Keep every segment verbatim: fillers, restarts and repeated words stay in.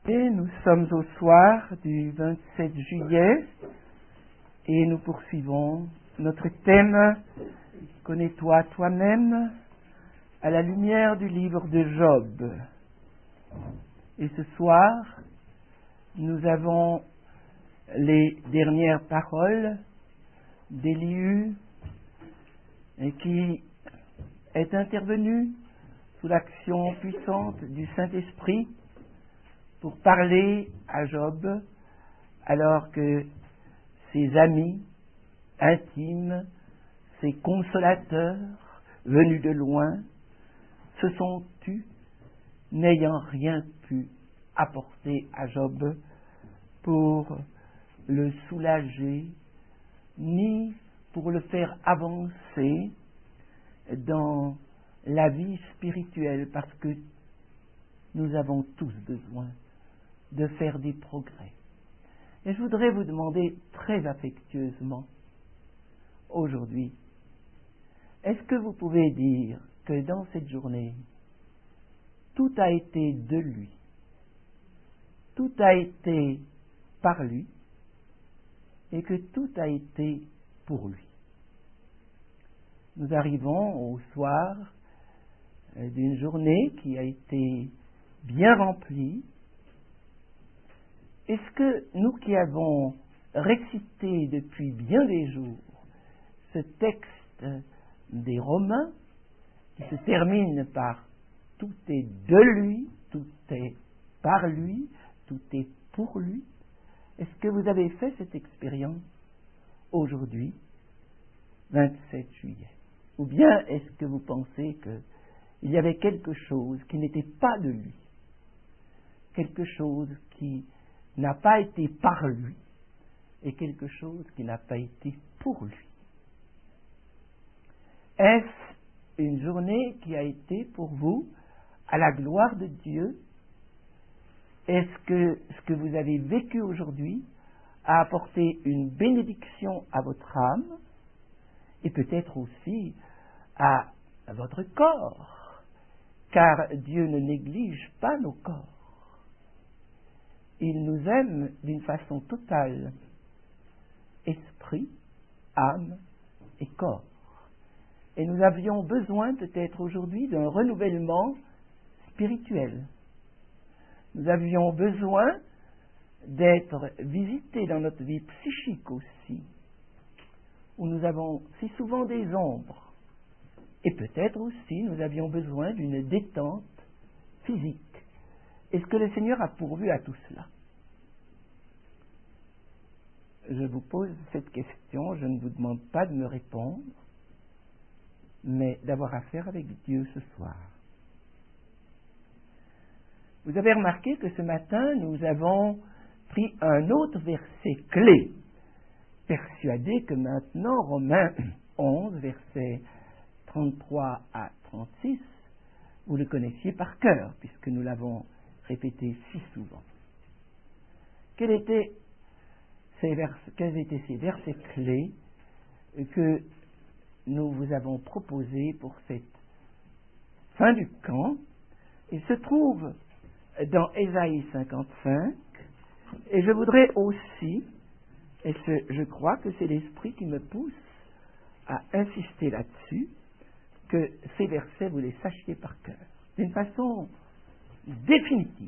Et nous sommes au soir du vingt-sept juillet et nous poursuivons notre thème « Connais-toi toi-même » à la lumière du livre de Job. Et ce soir, nous avons les dernières paroles d'Élihu qui est intervenu sous l'action puissante du Saint-Esprit pour parler à Job alors que ses amis intimes, ses consolateurs venus de loin se sont tus, n'ayant rien pu apporter à Job pour le soulager ni pour le faire avancer dans la vie spirituelle, parce que nous avons tous besoin de faire des progrès. Et je voudrais vous demander très affectueusement aujourd'hui, est-ce que vous pouvez dire que dans cette journée, tout a été de lui, tout a été par lui, et que tout a été pour lui? Nous arrivons au soir d'une journée qui a été bien remplie. Est-ce que nous qui avons récité depuis bien des jours ce texte des Romains, qui se termine par « tout est de lui, tout est par lui, tout est pour lui », est-ce que vous avez fait cette expérience aujourd'hui, vingt-sept juillet? Ou bien est-ce que vous pensez qu'il y avait quelque chose qui n'était pas de lui, quelque chose qui n'a pas été par lui, et quelque chose qui n'a pas été pour lui? Est-ce une journée qui a été pour vous à la gloire de Dieu? Est-ce que ce que vous avez vécu aujourd'hui a apporté une bénédiction à votre âme et peut-être aussi à votre corps, car Dieu ne néglige pas nos corps. Il nous aime d'une façon totale, esprit, âme et corps. Et nous avions besoin peut-être aujourd'hui d'un renouvellement spirituel. Nous avions besoin d'être visités dans notre vie psychique aussi, où nous avons si souvent des ombres. Et peut-être aussi nous avions besoin d'une détente physique. Est-ce que le Seigneur a pourvu à tout cela? Je vous pose cette question, je ne vous demande pas de me répondre, mais d'avoir affaire avec Dieu ce soir. Vous avez remarqué que ce matin, nous avons pris un autre verset clé, persuadé que maintenant, Romains onze, versets trente-trois à trente-six, vous le connaissiez par cœur, puisque nous l'avons répété si souvent. Quels étaient ces versets, quels étaient ces versets clés que nous vous avons proposés pour cette fin du camp? Ils se trouvent dans Ésaïe cinquante-cinq, et je voudrais aussi, et ce, je crois que c'est l'Esprit qui me pousse à insister là-dessus, que ces versets, vous les sachiez par cœur, d'une façon définitive.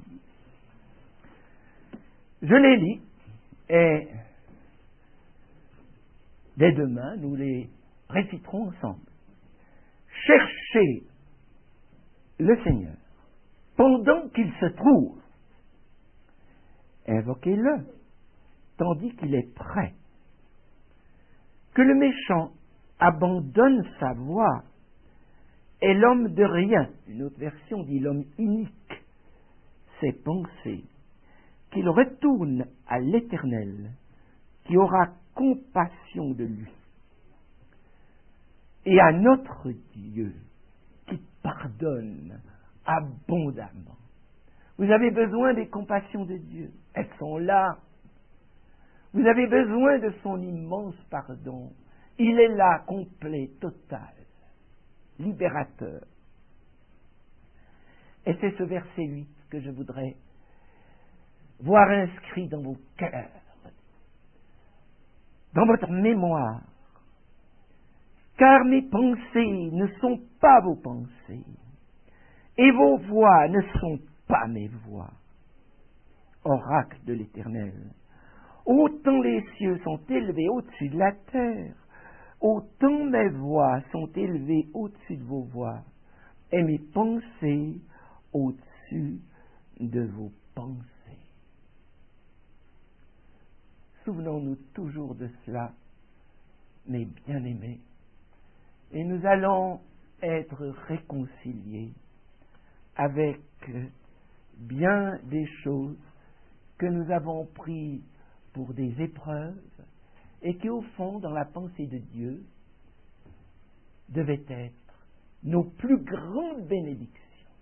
Je les lis, et dès demain, nous les réciterons ensemble. Cherchez le Seigneur pendant qu'il se trouve. Invoquez-le tandis qu'il est prêt. Que le méchant abandonne sa voie et l'homme de rien, une autre version dit l'homme inique, ses pensées, qu'il retourne à l'Éternel, qui aura compassion de lui, et à notre Dieu, qui pardonne abondamment. Vous avez besoin des compassions de Dieu, elles sont là. Vous avez besoin de son immense pardon, il est là, complet, total, libérateur. Et c'est ce verset huit que je voudrais voir inscrit dans vos cœurs, dans votre mémoire, car mes pensées ne sont pas vos pensées, et vos voix ne sont pas mes voix. Oracle de l'Éternel, autant les cieux sont élevés au-dessus de la terre, autant mes voix sont élevées au-dessus de vos voix, et mes pensées au-dessus de vos pensées. Souvenons-nous toujours de cela, mes bien-aimés, et nous allons être réconciliés avec bien des choses que nous avons pris pour des épreuves et qui, au fond, dans la pensée de Dieu, devaient être nos plus grandes bénédictions.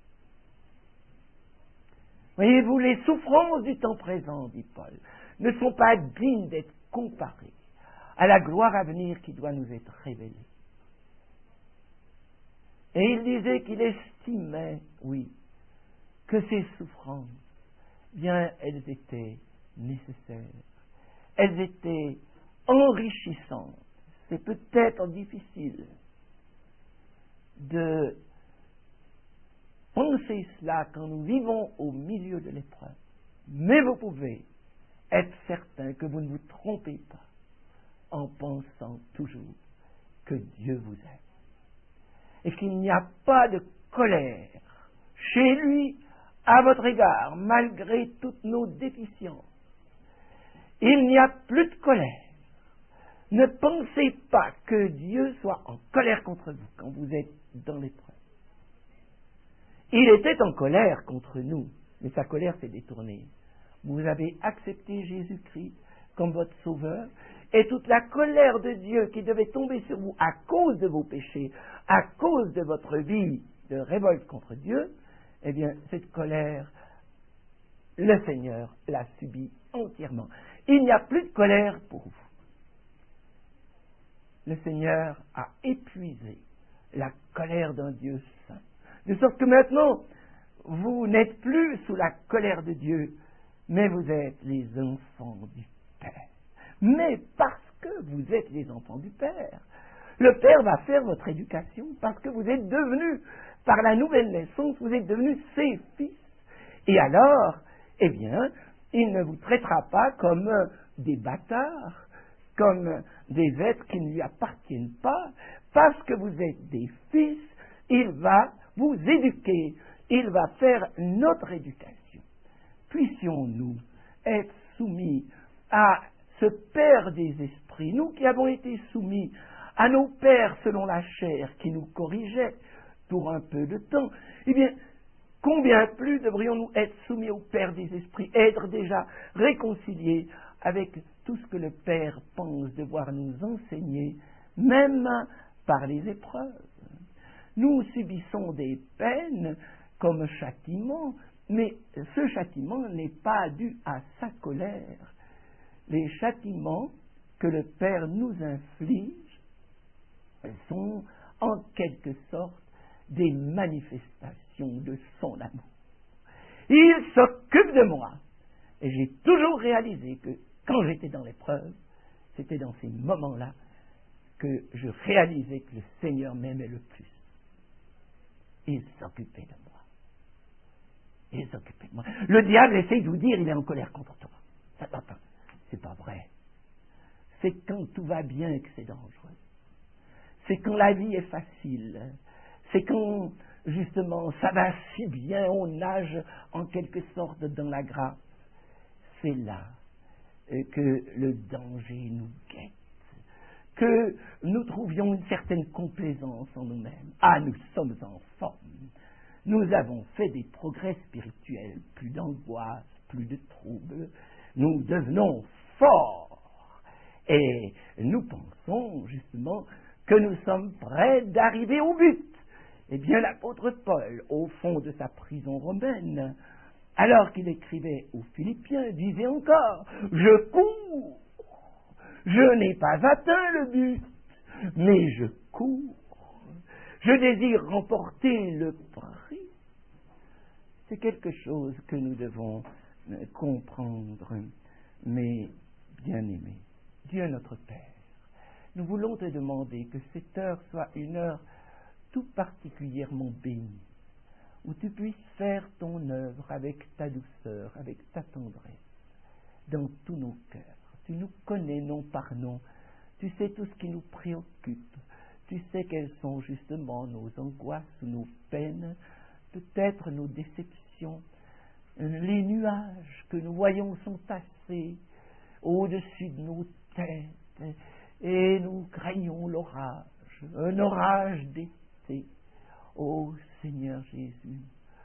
Voyez-vous, les souffrances du temps présent, dit Paul, ne sont pas dignes d'être comparées à la gloire à venir qui doit nous être révélée. Et il disait qu'il estimait, oui, que ces souffrances, bien, elles étaient nécessaires. Elles étaient enrichissantes. C'est peut-être difficile de penser cela quand nous vivons au milieu de l'épreuve. Mais vous pouvez être certain que vous ne vous trompez pas en pensant toujours que Dieu vous aime. Et qu'il n'y a pas de colère chez lui à votre égard, malgré toutes nos déficiences. Il n'y a plus de colère. Ne pensez pas que Dieu soit en colère contre vous quand vous êtes dans l'épreuve. Il était en colère contre nous, mais sa colère s'est détournée. Vous avez accepté Jésus-Christ comme votre sauveur, et toute la colère de Dieu qui devait tomber sur vous à cause de vos péchés, à cause de votre vie de révolte contre Dieu, eh bien, cette colère, le Seigneur l'a subie entièrement. Il n'y a plus de colère pour vous. Le Seigneur a épuisé la colère d'un Dieu saint. De sorte que maintenant, vous n'êtes plus sous la colère de Dieu, mais vous êtes les enfants du Père. Mais parce que vous êtes les enfants du Père, le Père va faire votre éducation, parce que vous êtes devenus, par la nouvelle naissance, vous êtes devenus ses fils. Et alors, eh bien, il ne vous traitera pas comme des bâtards, comme des êtres qui ne lui appartiennent pas, parce que vous êtes des fils, il va vous éduquer, il va faire notre éducation. Puissions-nous être soumis à ce Père des esprits, nous qui avons été soumis à nos pères selon la chair qui nous corrigeaient pour un peu de temps, eh bien, combien plus devrions-nous être soumis au Père des esprits, être déjà réconciliés avec tout ce que le Père pense devoir nous enseigner, même par les épreuves. Nous subissons des peines comme châtiment, mais ce châtiment n'est pas dû à sa colère. Les châtiments que le Père nous inflige sont en quelque sorte des manifestations de son amour. Il s'occupe de moi. Et j'ai toujours réalisé que quand j'étais dans l'épreuve, c'était dans ces moments-là que je réalisais que le Seigneur m'aimait le plus. Il s'occupait de moi. Il s'occupait de moi. Le diable essaye de vous dire il est en colère contre toi. Attends, attends. C'est pas vrai. C'est quand tout va bien que c'est dangereux. C'est quand la vie est facile. C'est quand, justement, ça va si bien, on nage en quelque sorte dans la grâce. C'est là que le danger nous guette, que nous trouvions une certaine complaisance en nous-mêmes. Ah, nous sommes en forme. Nous avons fait des progrès spirituels, plus d'angoisse, plus de troubles. Nous devenons forts. Et nous pensons, justement, que nous sommes prêts d'arriver au but. Eh bien, l'apôtre Paul, au fond de sa prison romaine, alors qu'il écrivait aux Philippiens, disait encore « Je cours, je n'ai pas atteint le but, mais je cours. Je désire remporter le prix. » C'est quelque chose que nous devons comprendre. Mais, bien-aimé, Dieu notre Père, nous voulons te demander que cette heure soit une heure tout particulièrement bénie, où tu puisses faire ton œuvre avec ta douceur, avec ta tendresse, dans tous nos cœurs. Tu nous connais nom par nom, tu sais tout ce qui nous préoccupe, tu sais quelles sont justement nos angoisses, nos peines, peut-être nos déceptions. Les nuages que nous voyons sont tassés au-dessus de nos têtes et nous craignons l'orage, un orage d'été. Ô Seigneur Jésus,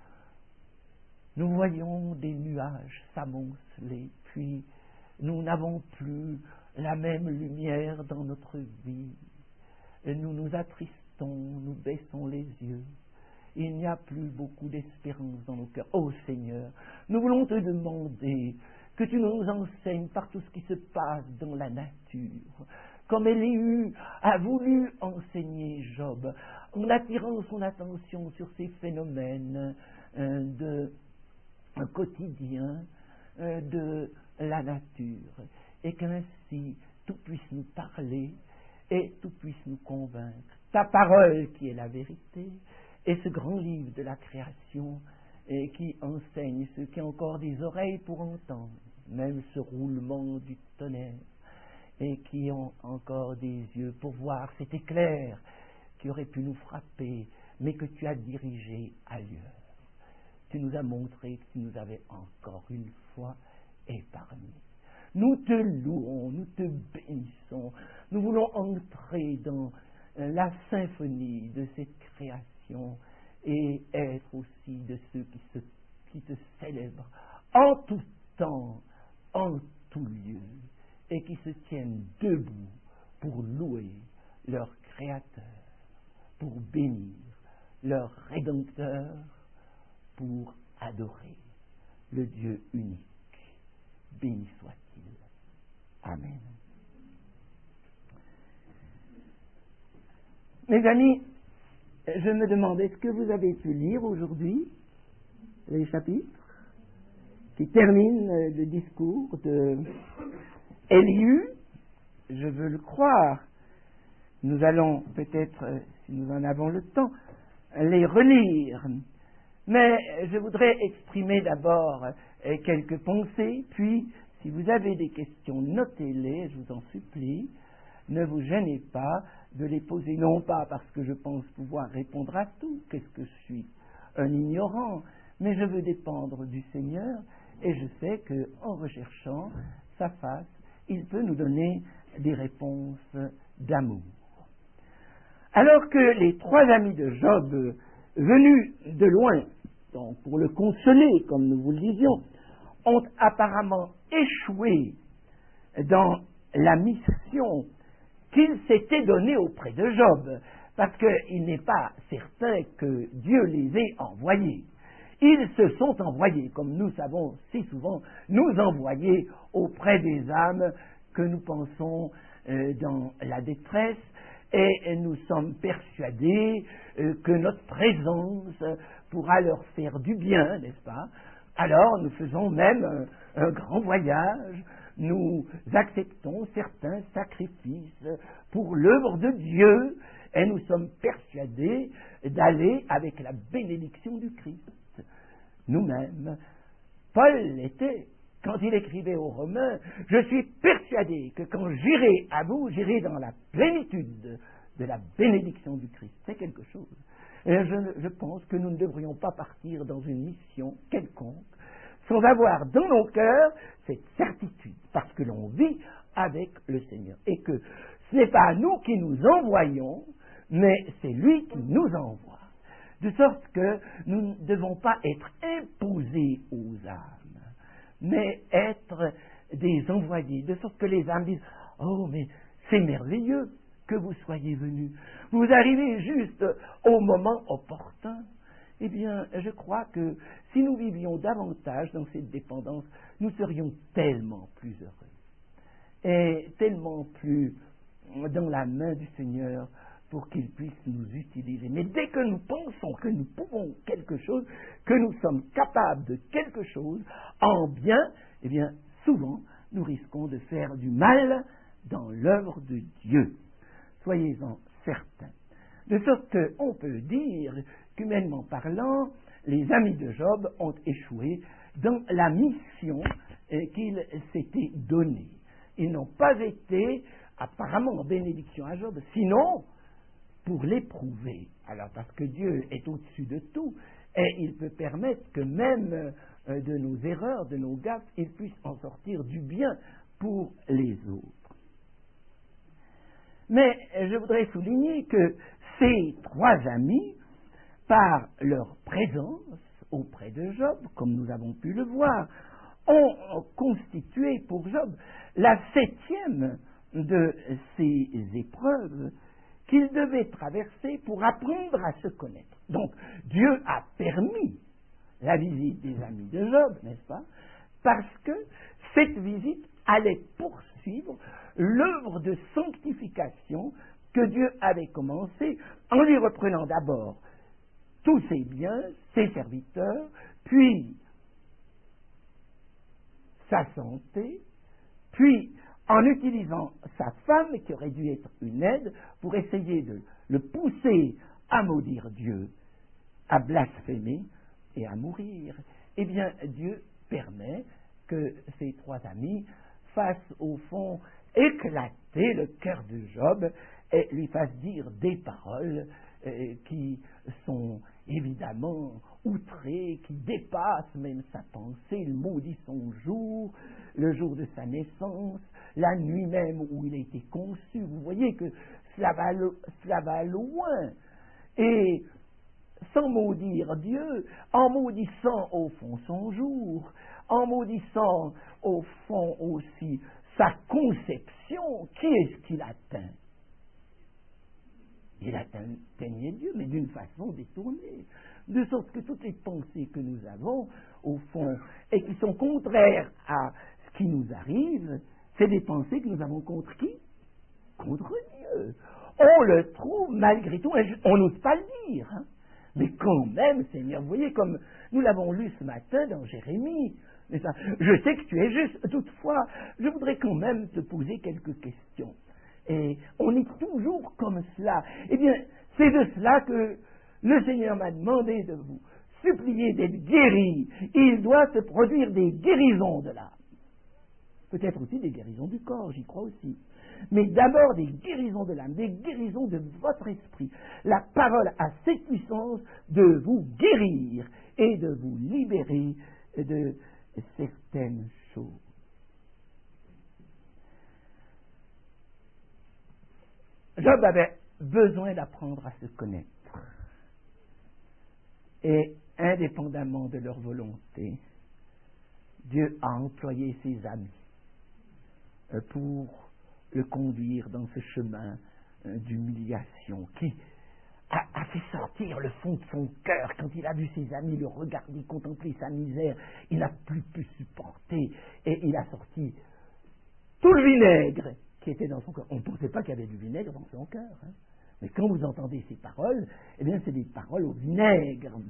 nous voyons des nuages s'amonceler, puis nous n'avons plus la même lumière dans notre vie. Et nous nous attristons, nous baissons les yeux. Il n'y a plus beaucoup d'espérance dans nos cœurs. Ô Seigneur, nous voulons te demander que tu nous enseignes par tout ce qui se passe dans la nature, comme Élie a voulu enseigner Job, en attirant son attention sur ces phénomènes euh, de euh, quotidiens euh, de la nature, et qu'ainsi tout puisse nous parler et tout puisse nous convaincre. Ta parole qui est la vérité, et ce grand livre de la création et qui enseigne ceux qui ont encore des oreilles pour entendre, même ce roulement du tonnerre, et qui ont encore des yeux pour voir cet éclair qui aurait pu nous frapper, mais que tu as dirigé ailleurs. Tu nous as montré que tu nous avais encore une fois épargnés. Nous te louons, nous te bénissons, nous voulons entrer dans la symphonie de cette création et être aussi de ceux qui, se, qui te célèbrent en tout temps, en tout lieu, et qui se tiennent debout pour louer leur Créateur, pour bénir leur Rédempteur, pour adorer le Dieu unique. Béni soit-il. Amen. Mes amis, je me demande, est-ce que vous avez pu lire aujourd'hui les chapitres qui terminent le discours de Élihu? Je veux le croire. Nous allons peut-être, si nous en avons le temps, les relire. Mais je voudrais exprimer d'abord quelques pensées, puis, si vous avez des questions, notez-les, je vous en supplie. Ne vous gênez pas de les poser, non pas parce que je pense pouvoir répondre à tout, qu'est-ce que je suis, un ignorant, mais je veux dépendre du Seigneur, et je sais qu'en recherchant sa face, il peut nous donner des réponses d'amour. Alors que les trois amis de Job, venus de loin, donc pour le consoler, comme nous vous le disions, ont apparemment échoué dans la mission qu'ils s'étaient donnée auprès de Job, parce qu'il n'est pas certain que Dieu les ait envoyés. Ils se sont envoyés, comme nous savons si souvent, nous envoyer auprès des âmes que nous pensons euh, dans la détresse, et nous sommes persuadés euh, que notre présence pourra leur faire du bien, n'est-ce pas? Alors nous faisons même un, un grand voyage, nous acceptons certains sacrifices pour l'œuvre de Dieu, et nous sommes persuadés d'aller avec la bénédiction du Christ. Nous-mêmes, Paul était, quand il écrivait aux Romains, je suis persuadé que quand j'irai à vous, j'irai dans la plénitude de la bénédiction du Christ. C'est quelque chose. Et je, je pense que nous ne devrions pas partir dans une mission quelconque sans avoir dans nos cœurs cette certitude, parce que l'on vit avec le Seigneur. Et que ce n'est pas nous qui nous envoyons, mais c'est lui qui nous envoie. De sorte que nous ne devons pas être imposés aux âmes, mais être des envoyés, de sorte que les âmes disent « Oh, mais c'est merveilleux que vous soyez venus. Vous arrivez juste au moment opportun. » Eh bien, je crois que si nous vivions davantage dans cette dépendance, nous serions tellement plus heureux et tellement plus dans la main du Seigneur pour qu'il puisse nous utiliser. Mais dès que nous pensons que nous pouvons quelque chose, que nous sommes capables de quelque chose en bien, eh bien, souvent, nous risquons de faire du mal dans l'œuvre de Dieu. Soyez-en certains. De sorte qu'on peut dire qu'humainement parlant, les amis de Job ont échoué dans la mission euh, qu'ils s'étaient donnée. Ils n'ont pas été apparemment en bénédiction à Job, sinon pour l'éprouver. Alors parce que Dieu est au-dessus de tout, et il peut permettre que même euh, de nos erreurs, de nos gaffes, il puisse en sortir du bien pour les autres. Mais je voudrais souligner que ces trois amis, par leur présence auprès de Job, comme nous avons pu le voir, ont constitué pour Job la septième de ces épreuves qu'il devait traverser pour apprendre à se connaître. Donc, Dieu a permis la visite des amis de Job, n'est-ce pas? Parce que cette visite allait poursuivre l'œuvre de sanctification que Dieu avait commencée en lui reprenant d'abord tous ses biens, ses serviteurs, puis sa santé, puis en utilisant sa femme, qui aurait dû être une aide, pour essayer de le pousser à maudire Dieu, à blasphémer et à mourir. Eh bien, Dieu permet que ces trois amis fassent au fond éclater le cœur de Job et lui fassent dire des paroles euh, qui sont évidemment outrées, qui dépassent même sa pensée. Il maudit son jour, le jour de sa naissance, la nuit même où il a été conçu. Vous voyez que cela va, le, cela va loin. Et sans maudire Dieu, en maudissant au fond son jour, en maudissant au fond aussi sa conception, qui est-ce qu'il atteint? Il atteignait Dieu, mais d'une façon détournée. De sorte que toutes les pensées que nous avons, au fond, et qui sont contraires à ce qui nous arrive, c'est des pensées que nous avons contre qui? Contre Dieu. On le trouve malgré tout, on n'ose pas le dire, hein? Mais quand même, Seigneur, vous voyez, comme nous l'avons lu ce matin dans Jérémie, mais ça, je sais que tu es juste, toutefois, je voudrais quand même te poser quelques questions. Et on est toujours comme cela. Eh bien, c'est de cela que le Seigneur m'a demandé de vous supplier d'être guéris. Il doit se produire des guérisons de l'âme. Peut-être aussi des guérisons du corps, j'y crois aussi. Mais d'abord des guérisons de l'âme, des guérisons de votre esprit. La parole a cette puissance de vous guérir et de vous libérer de certaines choses. Job avait besoin d'apprendre à se connaître. Et indépendamment de leur volonté, Dieu a employé ses amis pour le conduire dans ce chemin d'humiliation qui a, a fait sortir le fond de son cœur. Quand il a vu ses amis le regarder, contempler sa misère, il n'a plus pu supporter et il a sorti tout le vinaigre qui était dans son cœur. On ne pensait pas qu'il y avait du vinaigre dans son cœur. Hein. Mais quand vous entendez ces paroles, eh bien c'est des paroles au vinaigre.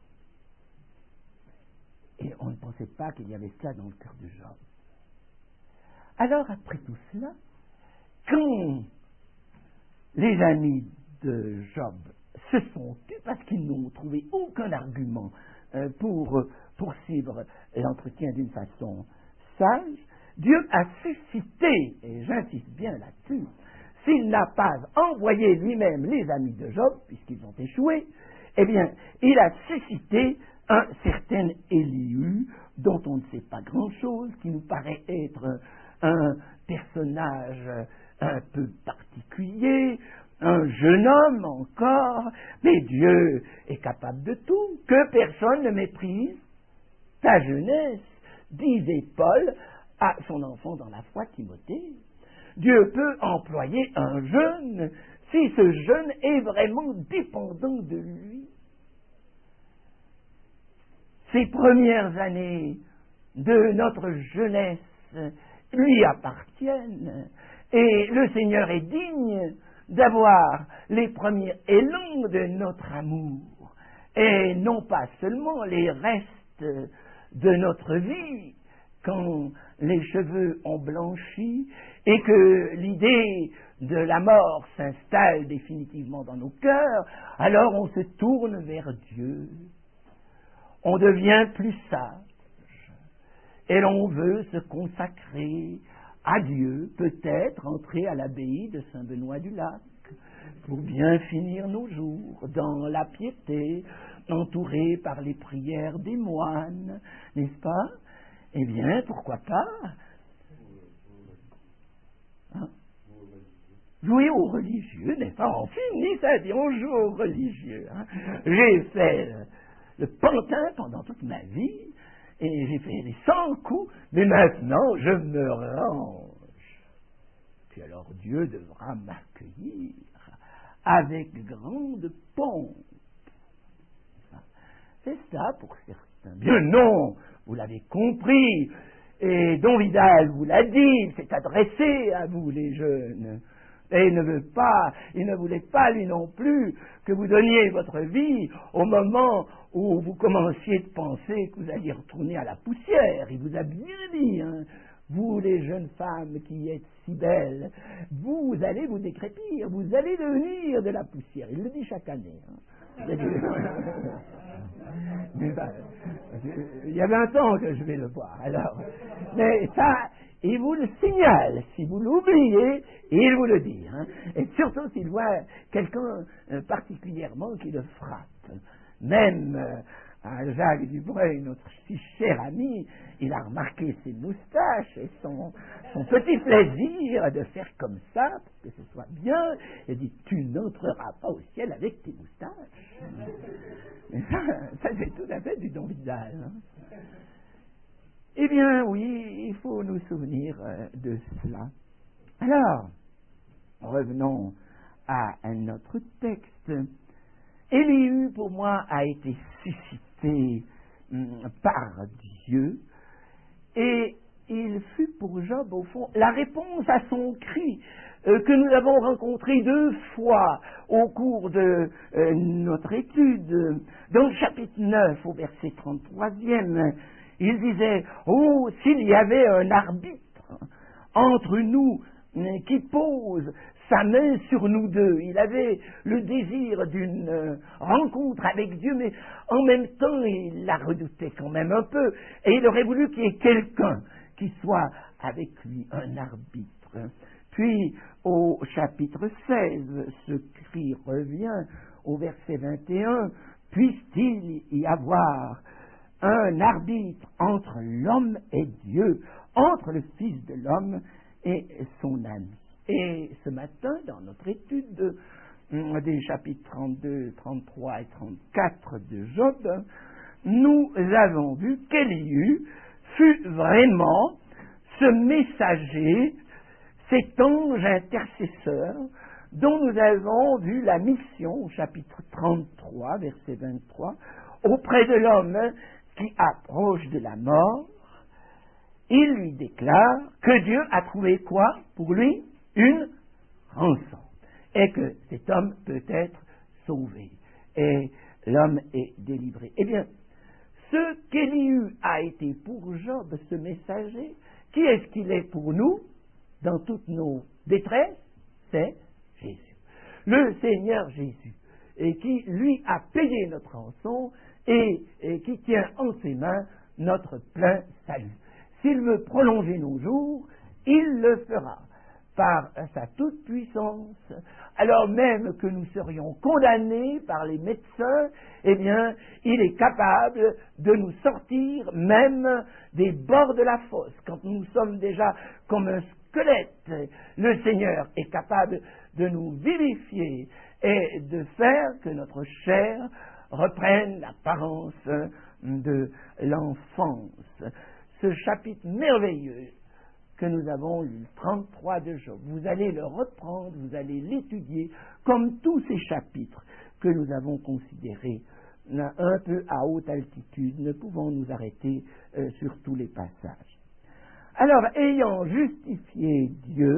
Et on ne pensait pas qu'il y avait cela dans le cœur de Job. Alors, après tout cela, quand les amis de Job se sont tus parce qu'ils n'ont trouvé aucun argument euh, pour euh, poursuivre l'entretien d'une façon sage, Dieu a suscité, et j'insiste bien là-dessus, s'il n'a pas envoyé lui-même les amis de Job, puisqu'ils ont échoué, eh bien, il a suscité un certain Élihu, dont on ne sait pas grand-chose, qui nous paraît être un personnage un peu particulier, un jeune homme encore, mais Dieu est capable de tout, que personne ne méprise ta jeunesse, disait Paul à son enfant dans la foi, Timothée. Dieu peut employer un jeune si ce jeune est vraiment dépendant de lui. Ces premières années de notre jeunesse lui appartiennent et le Seigneur est digne d'avoir les premiers élans de notre amour, et non pas seulement les restes de notre vie, quand les cheveux ont blanchi et que l'idée de la mort s'installe définitivement dans nos cœurs, alors on se tourne vers Dieu, on devient plus sage, et l'on veut se consacrer à Dieu, peut-être entrer à l'abbaye de Saint-Benoît-du-Lac, pour bien finir nos jours dans la piété, entourés par les prières des moines, n'est-ce pas? Eh bien, pourquoi pas? Hein? Jouer aux religieux, n'est-ce pas? On finit sa vie, on joue aux religieux. Hein? J'ai fait le, le pantin pendant toute ma vie, et j'ai fait les cent coups, mais maintenant je me range. Puis alors Dieu devra m'accueillir avec grande pompe. C'est ça pour certains. Bien non, vous l'avez compris, et Don Vidal vous l'a dit, il s'est adressé à vous les jeunes. Et il ne veut pas, il ne voulait pas lui non plus que vous donniez votre vie au moment où vous commenciez de penser que vous alliez retourner à la poussière. Il vous a bien dit, hein, vous les jeunes femmes qui êtes si belles, vous allez vous décrépir, vous allez devenir de la poussière. Il le dit chaque année. Hein. Mais ben, il y a vingt ans que je vais le voir, alors. Mais ça, il vous le signale. Si vous l'oubliez, il vous le dit. Hein. Et surtout s'il voit quelqu'un euh, particulièrement qui le frappe. Même euh, Jacques Dubreuil, notre si cher ami, il a remarqué ses moustaches et son, son petit plaisir de faire comme ça, pour que ce soit bien. Il dit, tu n'entreras pas au ciel avec tes moustaches. Mais ça, ça c'est tout à fait du Don Vidal. Hein. Eh bien, oui, il faut nous souvenir euh, de cela. Alors, revenons à un autre texte. Élihu, pour moi, a été suscité hum, par Dieu, et il fut pour Job, au fond, la réponse à son cri euh, que nous avons rencontré deux fois au cours de euh, notre étude. Dans le chapitre neuf, au verset trente-troisième, il disait, « Oh, s'il y avait un arbitre entre nous euh, qui pose sa main sur nous deux. » Il avait le désir d'une euh, rencontre avec Dieu, mais en même temps, il la redoutait quand même un peu. Et il aurait voulu qu'il y ait quelqu'un qui soit avec lui, un arbitre. Puis, au chapitre seize, ce cri revient au verset vingt et un. « Puisse-t-il y avoir un arbitre entre l'homme et Dieu, entre le Fils de l'homme et son ami. » Et ce matin, dans notre étude de, des chapitres trente-deux, trente-trois et trente-quatre de Job, nous avons vu qu'Élihu fut vraiment ce messager, cet ange intercesseur, dont nous avons vu la mission au chapitre trente-trois, verset vingt-trois, auprès de l'homme qui approche de la mort. Il lui déclare que Dieu a trouvé quoi pour lui? Une rançon. Et que cet homme peut être sauvé. Et l'homme est délivré. Eh bien, ce qu'Élihu a été pour Job, ce messager, qui est-ce qu'il est pour nous, dans toutes nos détresses? C'est Jésus. Le Seigneur Jésus. Et qui, lui, a payé notre rançon et, et qui tient en ses mains notre plein salut. S'il veut prolonger nos jours, il le fera par sa toute-puissance. Alors même que nous serions condamnés par les médecins, eh bien, il est capable de nous sortir même des bords de la fosse. Quand nous sommes déjà comme un squelette, le Seigneur est capable de nous vivifier et de faire que notre chair reprenne l'apparence de l'enfance. Ce chapitre merveilleux que nous avons lu, trente-trois de Job, vous allez le reprendre, vous allez l'étudier, comme tous ces chapitres que nous avons considérés un peu à haute altitude, ne pouvons nous arrêter euh, sur tous les passages. Alors, ayant justifié Dieu,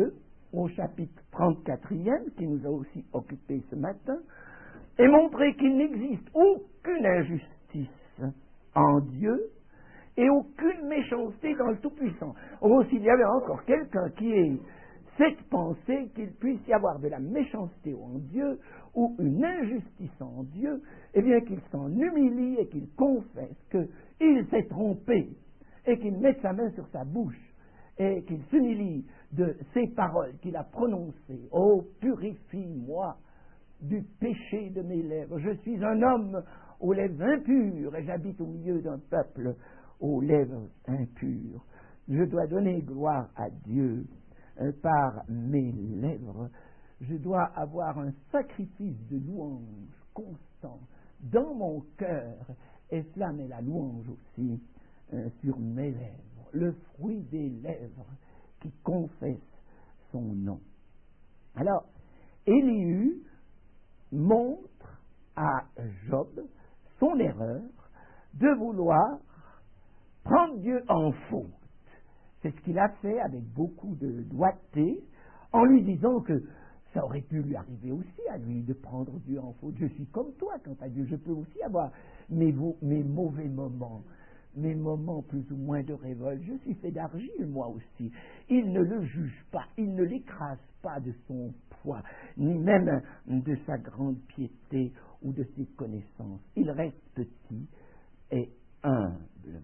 au chapitre trente-quatrième, qui nous a aussi occupés ce matin, et montrer qu'il n'existe aucune injustice en Dieu et aucune méchanceté dans le Tout-Puissant. Oh, s'il y avait encore quelqu'un qui ait cette pensée qu'il puisse y avoir de la méchanceté en Dieu ou une injustice en Dieu, eh bien qu'il s'en humilie et qu'il confesse qu'il s'est trompé et qu'il mette sa main sur sa bouche et qu'il s'humilie de ces paroles qu'il a prononcées. Oh, purifie-moi du péché de mes lèvres. Je suis un homme aux lèvres impures et j'habite au milieu d'un peuple aux lèvres impures. Je dois donner gloire à Dieu euh, par mes lèvres. Je dois avoir un sacrifice de louange constant dans mon cœur, et cela met la louange aussi euh, sur mes lèvres, le fruit des lèvres qui confesse son nom. Alors, Élihu montre à Job son erreur de vouloir prendre Dieu en faute. C'est ce qu'il a fait avec beaucoup de doigté, en lui disant que ça aurait pu lui arriver aussi à lui de prendre Dieu en faute. Je suis comme toi quant à Dieu, je peux aussi avoir mes, mes mauvais moments, mes moments plus ou moins de révolte. Je suis fait d'argile, moi aussi. Il ne le juge pas, il ne l'écrase pas de son poids, ni même de sa grande piété ou de ses connaissances. Il reste petit et humble.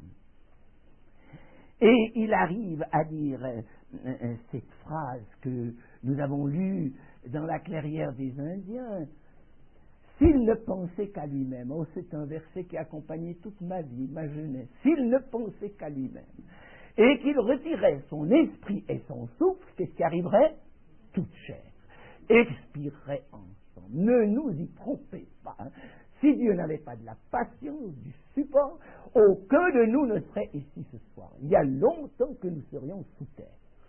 Et il arrive à dire euh, euh, cette phrase que nous avons lue dans la clairière des Indiens. S'il ne pensait qu'à lui-même, oh, c'est un verset qui a accompagné toute ma vie, ma jeunesse, s'il ne pensait qu'à lui-même, et qu'il retirait son esprit et son souffle, qu'est-ce qui arriverait? Toute chair expirerait ensemble. Ne nous y trompez pas. Hein. Si Dieu n'avait pas de la patience, du support, aucun de nous ne serait ici ce soir. Il y a longtemps que nous serions sous terre.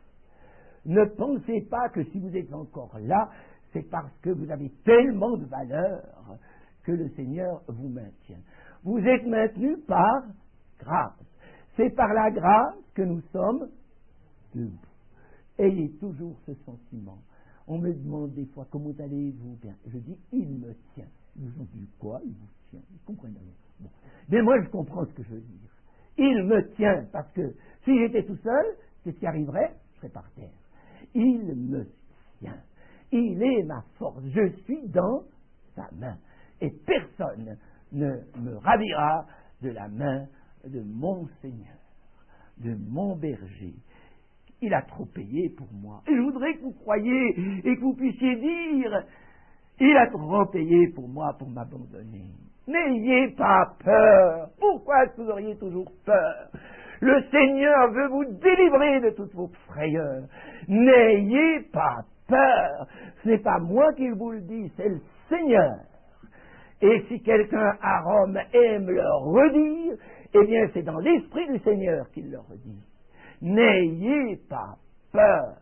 Ne pensez pas que si vous êtes encore là, c'est parce que vous avez tellement de valeur que le Seigneur vous maintient. Vous êtes maintenus par grâce. C'est par la grâce que nous sommes debout. Ayez toujours ce sentiment. On me demande des fois, comment allez-vous bien? Je dis, il me tient. Ils vous ont dit quoi? Il vous tient. Vous comprenez? Bon. Mais moi, je comprends ce que je veux dire. Il me tient, parce que si j'étais tout seul, qu'est-ce qui arriverait? Je serais par terre. Il me tient. Il est ma force. Je suis dans sa main. Et personne ne me ravira de la main de mon Seigneur, de mon berger. Il a trop payé pour moi. Et je voudrais que vous croyiez et que vous puissiez dire, il a trop payé pour moi pour m'abandonner. N'ayez pas peur. Pourquoi est-ce que vous auriez toujours peur? Le Seigneur veut vous délivrer de toutes vos frayeurs. N'ayez pas peur. Ce n'est pas moi qui vous le dis, c'est le Seigneur. Et si quelqu'un à Rome aime le redire, eh bien c'est dans l'Esprit du Seigneur qu'il le redit. N'ayez pas peur.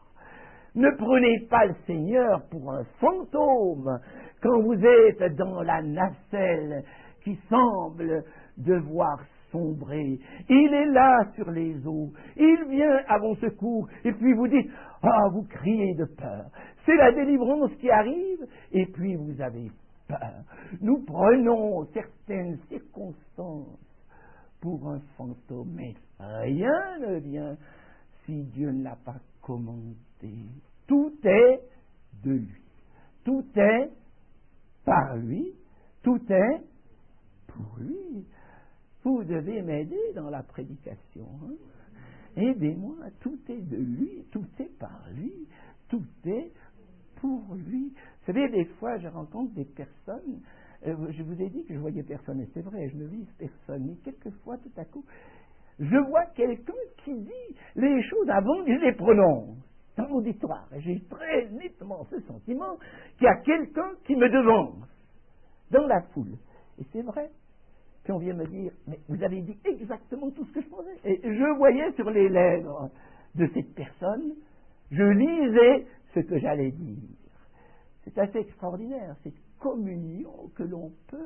Ne prenez pas le Seigneur pour un fantôme quand vous êtes dans la nacelle qui semble devoir sombrer. Il est là sur les eaux. Il vient à vos secours. Et puis vous dites, ah, vous criez de peur. C'est la délivrance qui arrive et puis vous avez peur. Nous prenons certaines circonstances pour un fantôme, mais rien ne vient si Dieu ne l'a pas commandé. Tout est de lui. Tout est par lui. Tout est pour lui. Vous devez m'aider dans la prédication. Hein? Aidez-moi. Tout est de lui. Tout est par lui. Tout est pour lui. Vous savez, des fois, je rencontre des personnes. Euh, je vous ai dit que je voyais personne, et c'est vrai, je ne vise personne. Mais quelquefois, tout à coup, je vois quelqu'un qui dit les choses avant que je les prononce dans l'auditoire. Et j'ai très nettement ce sentiment qu'il y a quelqu'un qui me devance dans la foule. Et c'est vrai. Puis on vient me dire, mais vous avez dit exactement tout ce que je pensais. Et je voyais sur les lèvres de cette personne, je lisais ce que j'allais dire. C'est assez extraordinaire, cette communion que l'on peut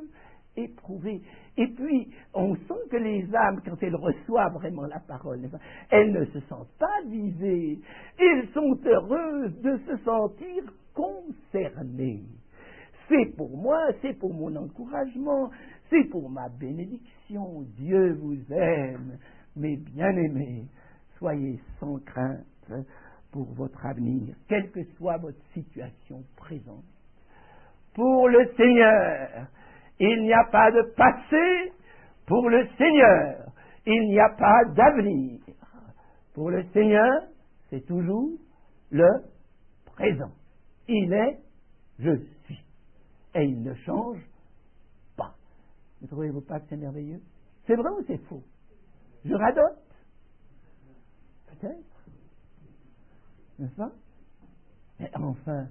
éprouvées. Et puis, on sent que les âmes, quand elles reçoivent vraiment la parole, elles ne se sentent pas visées. Elles sont heureuses de se sentir concernées. C'est pour moi, c'est pour mon encouragement, c'est pour ma bénédiction. Dieu vous aime, mes bien-aimés. Soyez sans crainte pour votre avenir, quelle que soit votre situation présente. Pour le Seigneur, il n'y a pas de passé. Pour le Seigneur, il n'y a pas d'avenir. Pour le Seigneur, c'est toujours le présent. Il est, je suis. Et il ne change pas. Ne trouvez-vous pas que c'est merveilleux? C'est vrai ou c'est faux? Je radote? Peut-être. N'est-ce pas? Mais enfin,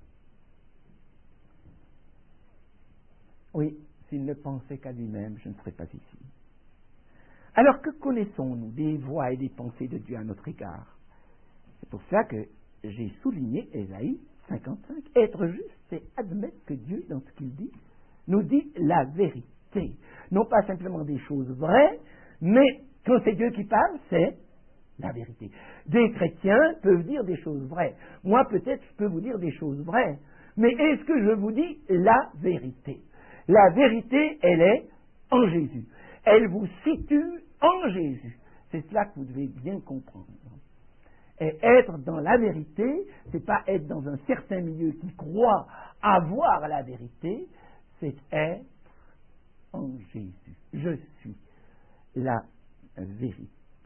oui, s'il ne pensait qu'à lui-même, je ne serais pas ici. Alors que connaissons-nous des voies et des pensées de Dieu à notre égard? C'est pour ça que j'ai souligné Ésaïe cinquante-cinq. Être juste, c'est admettre que Dieu, dans ce qu'il dit, nous dit la vérité. Non pas simplement des choses vraies, mais quand c'est Dieu qui parle, c'est la vérité. Des chrétiens peuvent dire des choses vraies. Moi, peut-être, je peux vous dire des choses vraies. Mais est-ce que je vous dis la vérité? La vérité, elle est en Jésus. Elle vous situe en Jésus. C'est cela que vous devez bien comprendre. Et être dans la vérité, c'est pas être dans un certain milieu qui croit avoir la vérité, c'est être en Jésus. Je suis la vérité.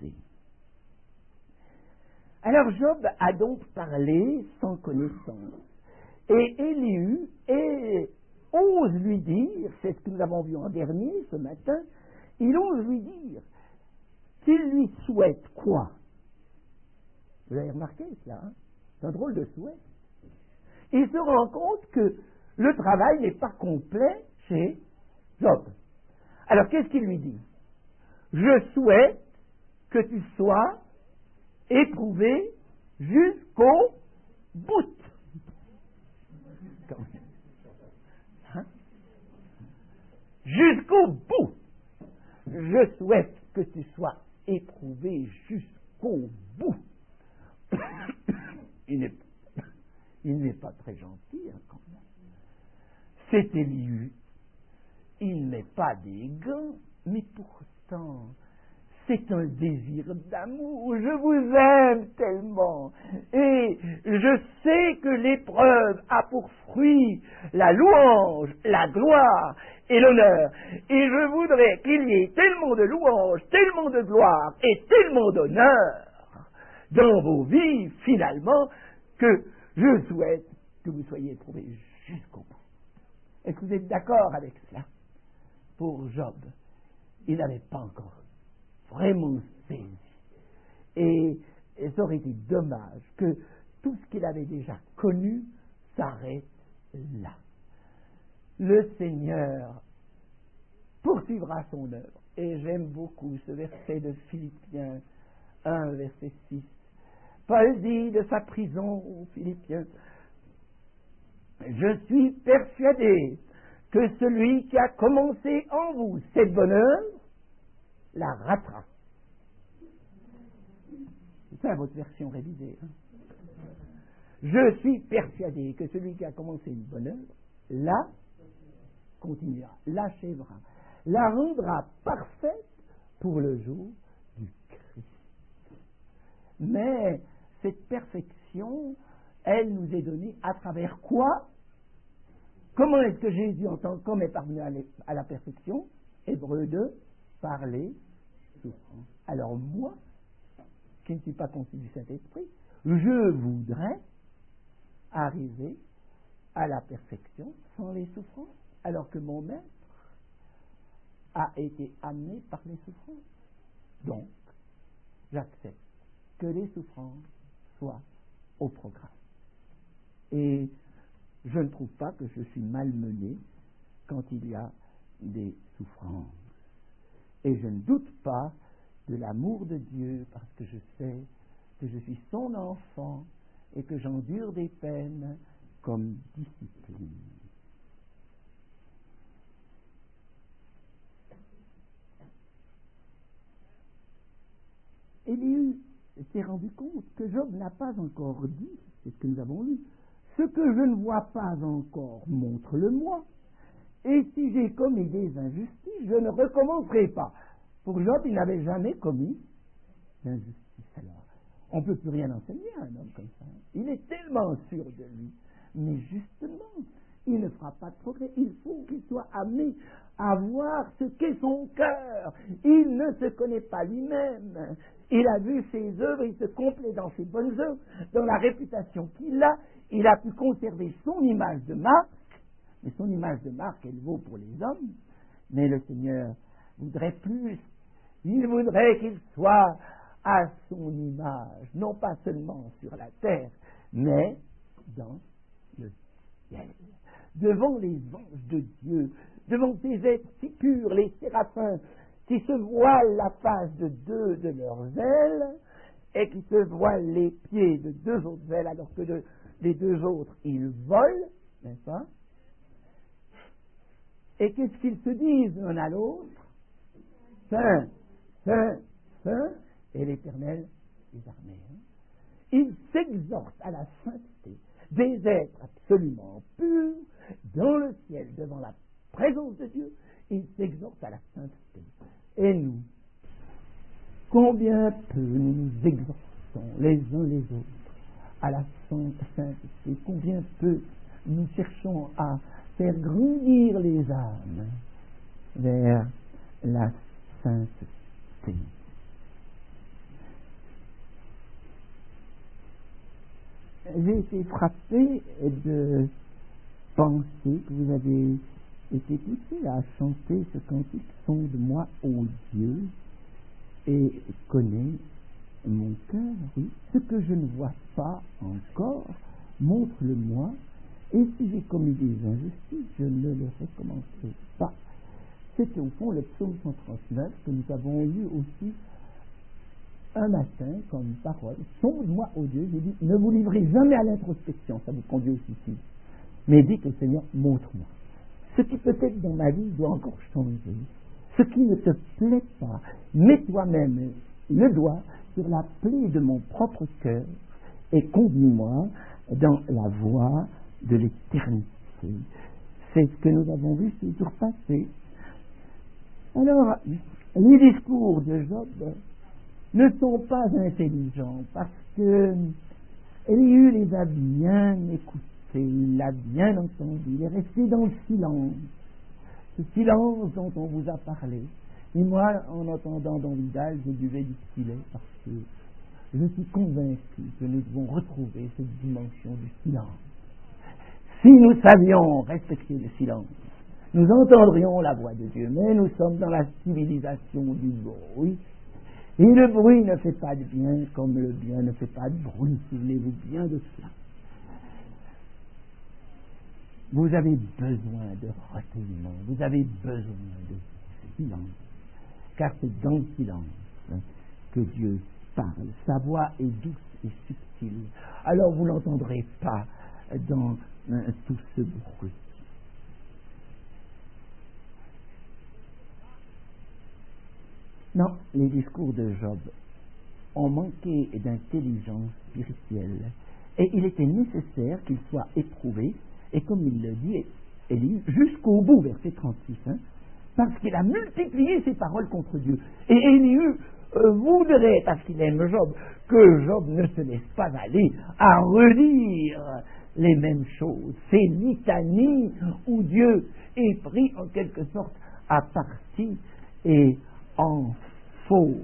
Alors Job a donc parlé sans connaissance. Et Élihu et ose lui dire, c'est ce que nous avons vu en dernier ce matin, il ose lui dire qu'il lui souhaite quoi? Vous avez remarqué cela, hein? C'est un drôle de souhait. Il se rend compte que le travail n'est pas complet chez Job. Alors qu'est-ce qu'il lui dit? Je souhaite que tu sois éprouvé jusqu'au bout. Hein? Jusqu'au bout. Je souhaite que tu sois éprouvé jusqu'au bout. Il n'est, il n'est pas très gentil, hein, quand même. C'est Élihu. Il n'est pas des gants, mais pourtant, c'est un désir d'amour. Je vous aime tellement. Et je sais que l'épreuve a pour fruit la louange, la gloire et l'honneur. Et je voudrais qu'il y ait tellement de louange, tellement de gloire et tellement d'honneur dans vos vies, finalement, que je souhaite que vous soyez éprouvés jusqu'au bout. Est-ce que vous êtes d'accord avec cela? Pour Job, il n'avait pas encore vraiment saisi. Et, et ça aurait été dommage que tout ce qu'il avait déjà connu s'arrête là. Le Seigneur poursuivra son œuvre. Et j'aime beaucoup ce verset de Philippiens un, verset six. Paul dit de sa prison aux Philippiens, je suis persuadé que celui qui a commencé en vous cette bonne œuvre la ratera. C'est ça votre version révisée. Hein? Je suis persuadé que celui qui a commencé une bonne œuvre la continuera, l'achèvera, la rendra parfaite pour le jour du Christ. Mais cette perfection, elle nous est donnée à travers quoi? Comment est-ce que Jésus, en tant qu'homme, est parvenu à la perfection? Hébreux deux, par les souffrances. Alors moi, qui ne suis pas conçu du Saint-Esprit, je voudrais arriver à la perfection sans les souffrances, alors que mon maître a été amené par les souffrances. Donc, j'accepte que les souffrances soient au programme. Et je ne trouve pas que je suis malmené quand il y a des souffrances. Et je ne doute pas de l'amour de Dieu parce que je sais que je suis son enfant et que j'endure des peines comme discipline. Élie s'est rendu compte que Job n'a pas encore dit, c'est ce que nous avons lu, ce que je ne vois pas encore, montre-le-moi. Et si j'ai commis des injustices, je ne recommencerai pas. Pour Job, il n'avait jamais commis d'injustice. Alors, on ne peut plus rien enseigner à un homme comme ça. Il est tellement sûr de lui. Mais justement, il ne fera pas de progrès. Il faut qu'il soit amené à voir ce qu'est son cœur. Il ne se connaît pas lui-même. Il a vu ses œuvres, il se complaît dans ses bonnes œuvres, dans la réputation qu'il a. Il a pu conserver son image de marque, mais son image de marque, elle vaut pour les hommes. Mais le Seigneur voudrait plus. Il voudrait qu'il soit à son image, non pas seulement sur la terre, mais dans le ciel. Devant les anges de Dieu, devant ces êtres si purs, les séraphins, qui se voilent la face de deux de leurs ailes, et qui se voilent les pieds de deux autres ailes, alors que de, les deux autres, ils volent, n'est-ce pas? Et qu'est-ce qu'ils se disent l'un à l'autre? Saint, Saint, Saint, et l'Éternel des armées. Hein? Ils s'exhortent à la sainteté, des êtres absolument purs, dans le ciel, devant la présence de Dieu, ils s'exhortent à la sainteté. Et nous, combien peu nous nous exhortons les uns les autres à la sainteté, combien peu nous cherchons à faire grandir les âmes vers la sainteté. J'ai été frappé de penser que vous avez été poussé à chanter ce cantique « Sonde-moi, ô Dieu, et connais mon cœur, oui. Ce que je ne vois pas encore, montre-le-moi, et si j'ai commis des injustices, je ne le recommencerai pas. » C'était au fond le psaume cent trente-neuf que nous avons lu aussi un matin comme parole. Sonde-moi, ô Dieu, j'ai dit, ne vous livrez jamais à l'introspection, ça vous conduit au suicide. Mais dites au Seigneur, montre-moi. Ce qui peut-être dans ma vie doit encore changer. Ce qui ne te plaît pas, mets toi-même le doigt sur la plaie de mon propre cœur et conduis-moi dans la voie de l'éternité. C'est ce que nous avons vu ce jour passé. Alors, les discours de Job ne sont pas intelligents parce que Élie les a bien écoutés, il l'a bien entendu, il est resté dans le silence, ce silence dont on vous a parlé. Et moi, en entendant Don Vidal, je buvais du stylet parce que je suis convaincu que nous devons retrouver cette dimension du silence. Si nous savions respecter le silence, nous entendrions la voix de Dieu, mais nous sommes dans la civilisation du bruit. Et le bruit ne fait pas de bien comme le bien ne fait pas de bruit. Souvenez-vous bien de cela. Vous avez besoin de recueillement, vous avez besoin de silence, car c'est dans le silence que Dieu parle. Sa voix est douce et subtile. Alors vous ne l'entendrez pas dans euh, tout ce bruit. Non, les discours de Job ont manqué d'intelligence spirituelle. Et il était nécessaire qu'il soit éprouvé, et comme il le dit, Élie, jusqu'au bout, verset trente-six, hein, parce qu'il a multiplié ses paroles contre Dieu. Et Élie euh, voudrait, parce qu'il aime Job, que Job ne se laisse pas aller à redire les mêmes choses. Ces litanies où Dieu est pris en quelque sorte à partie et en faux.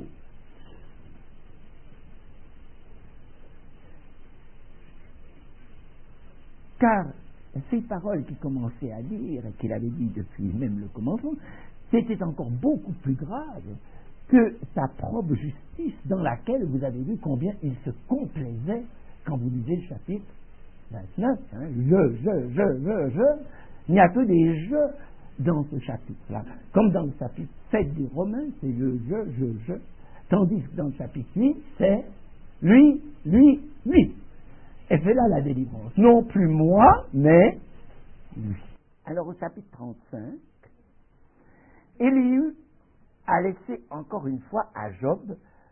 Car ces paroles qu'il commençait à dire, et qu'il avait dit depuis même le commencement, c'était encore beaucoup plus grave que sa propre justice, dans laquelle vous avez vu combien il se complaisait quand vous lisez le chapitre vingt-neuf. Hein, je, je, je, je, je. Il n'y a que des je dans ce chapitre-là. Comme dans le chapitre sept des Romains, c'est le je, je, je. Tandis que dans le chapitre huit, c'est lui, lui, lui. Et c'est là la délivrance. Non plus moi, mais lui. Alors au chapitre trente-cinq, Élie a laissé encore une fois à Job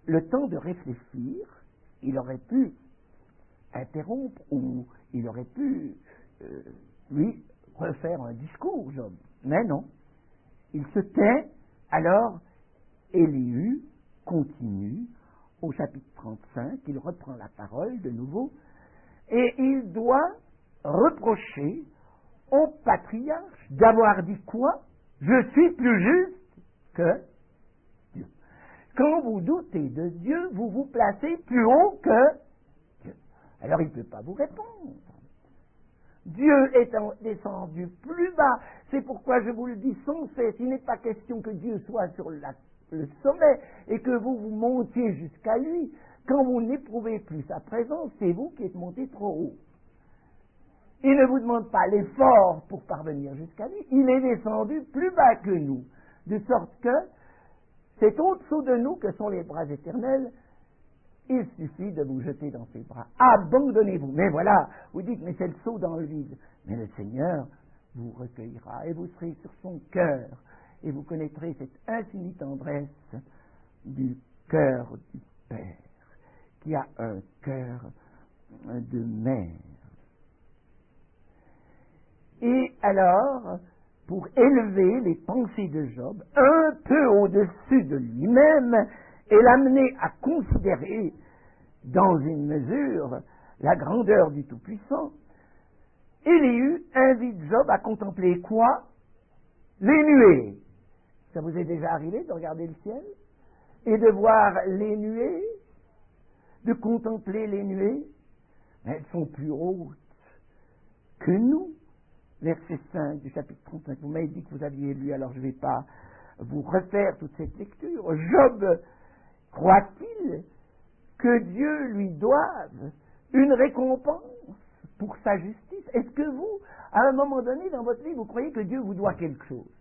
le temps de réfléchir, il aurait pu interrompre ou il aurait pu, euh, lui, refaire un discours, Job. Mais non. Il se tait, alors Élihu continue au chapitre trente-cinq, il reprend la parole de nouveau, et il doit reprocher au patriarche d'avoir dit quoi? Je suis plus juste que Dieu. Quand vous doutez de Dieu, vous vous placez plus haut que Dieu. Alors il ne peut pas vous répondre. Dieu est descendu plus bas. C'est pourquoi je vous le dis sans cesse, il n'est pas question que Dieu soit sur la, le sommet et que vous vous montiez jusqu'à lui. Quand vous n'éprouvez plus sa présence, c'est vous qui êtes monté trop haut. Il ne vous demande pas l'effort pour parvenir jusqu'à lui. Il est descendu plus bas que nous. De sorte que c'est au-dessous de nous que sont les bras éternels. Il suffit de vous jeter dans ses bras. Abandonnez-vous. Mais voilà, vous dites, mais c'est le saut dans le vide. Mais le Seigneur vous recueillera et vous serez sur son cœur. Et vous connaîtrez cette infinie tendresse du cœur du Père, qui a un cœur de mère. Et alors, pour élever les pensées de Job un peu au-dessus de lui-même et l'amener à considérer dans une mesure la grandeur du Tout-Puissant, Élihu invite Job à contempler quoi? Les nuées. Ça vous est déjà arrivé de regarder le ciel et de voir les nuées, de contempler les nuées? Elles sont plus hautes que nous. Verset cinq du chapitre trente-cinq. Vous m'avez dit que vous aviez lu, alors je ne vais pas vous refaire toute cette lecture. Job croit-il que Dieu lui doive une récompense pour sa justice? Est-ce que vous, à un moment donné dans votre vie, vous croyez que Dieu vous doit quelque chose?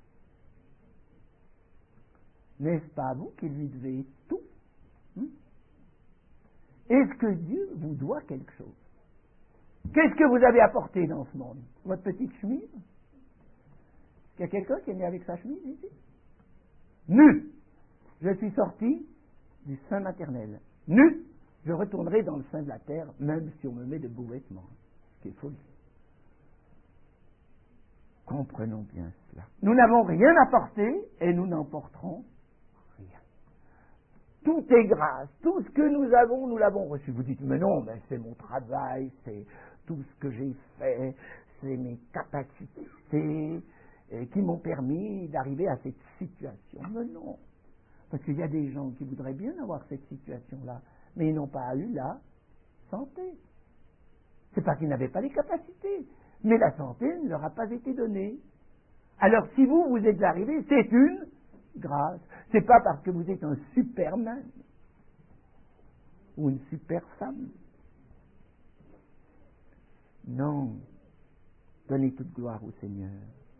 N'est-ce pas vous qui lui devez tout? Hein? Est-ce que Dieu vous doit quelque chose? Qu'est-ce que vous avez apporté dans ce monde? Votre petite chemise? Est-ce qu'il y a quelqu'un qui est né avec sa chemise ici? Nu! Je suis sorti du sein maternel. Nu! Je retournerai dans le sein de la terre, même si on me met de beaux vêtements. Ce qui est folie. Comprenons bien cela. Nous n'avons rien apporté et nous n'emporterons rien. Tout est grâce. Tout ce que nous avons, nous l'avons reçu. Vous dites, mais non, mais c'est mon travail, c'est tout ce que j'ai fait, c'est mes capacités euh, qui m'ont permis d'arriver à cette situation. Mais non. Parce qu'il y a des gens qui voudraient bien avoir cette situation-là, mais ils n'ont pas eu la santé. C'est pas qu'ils n'avaient pas les capacités, mais la santé ne leur a pas été donnée. Alors si vous, vous êtes arrivé, c'est une grâce. C'est pas parce que vous êtes un superman ou une super femme. Non. Donnez toute gloire au Seigneur.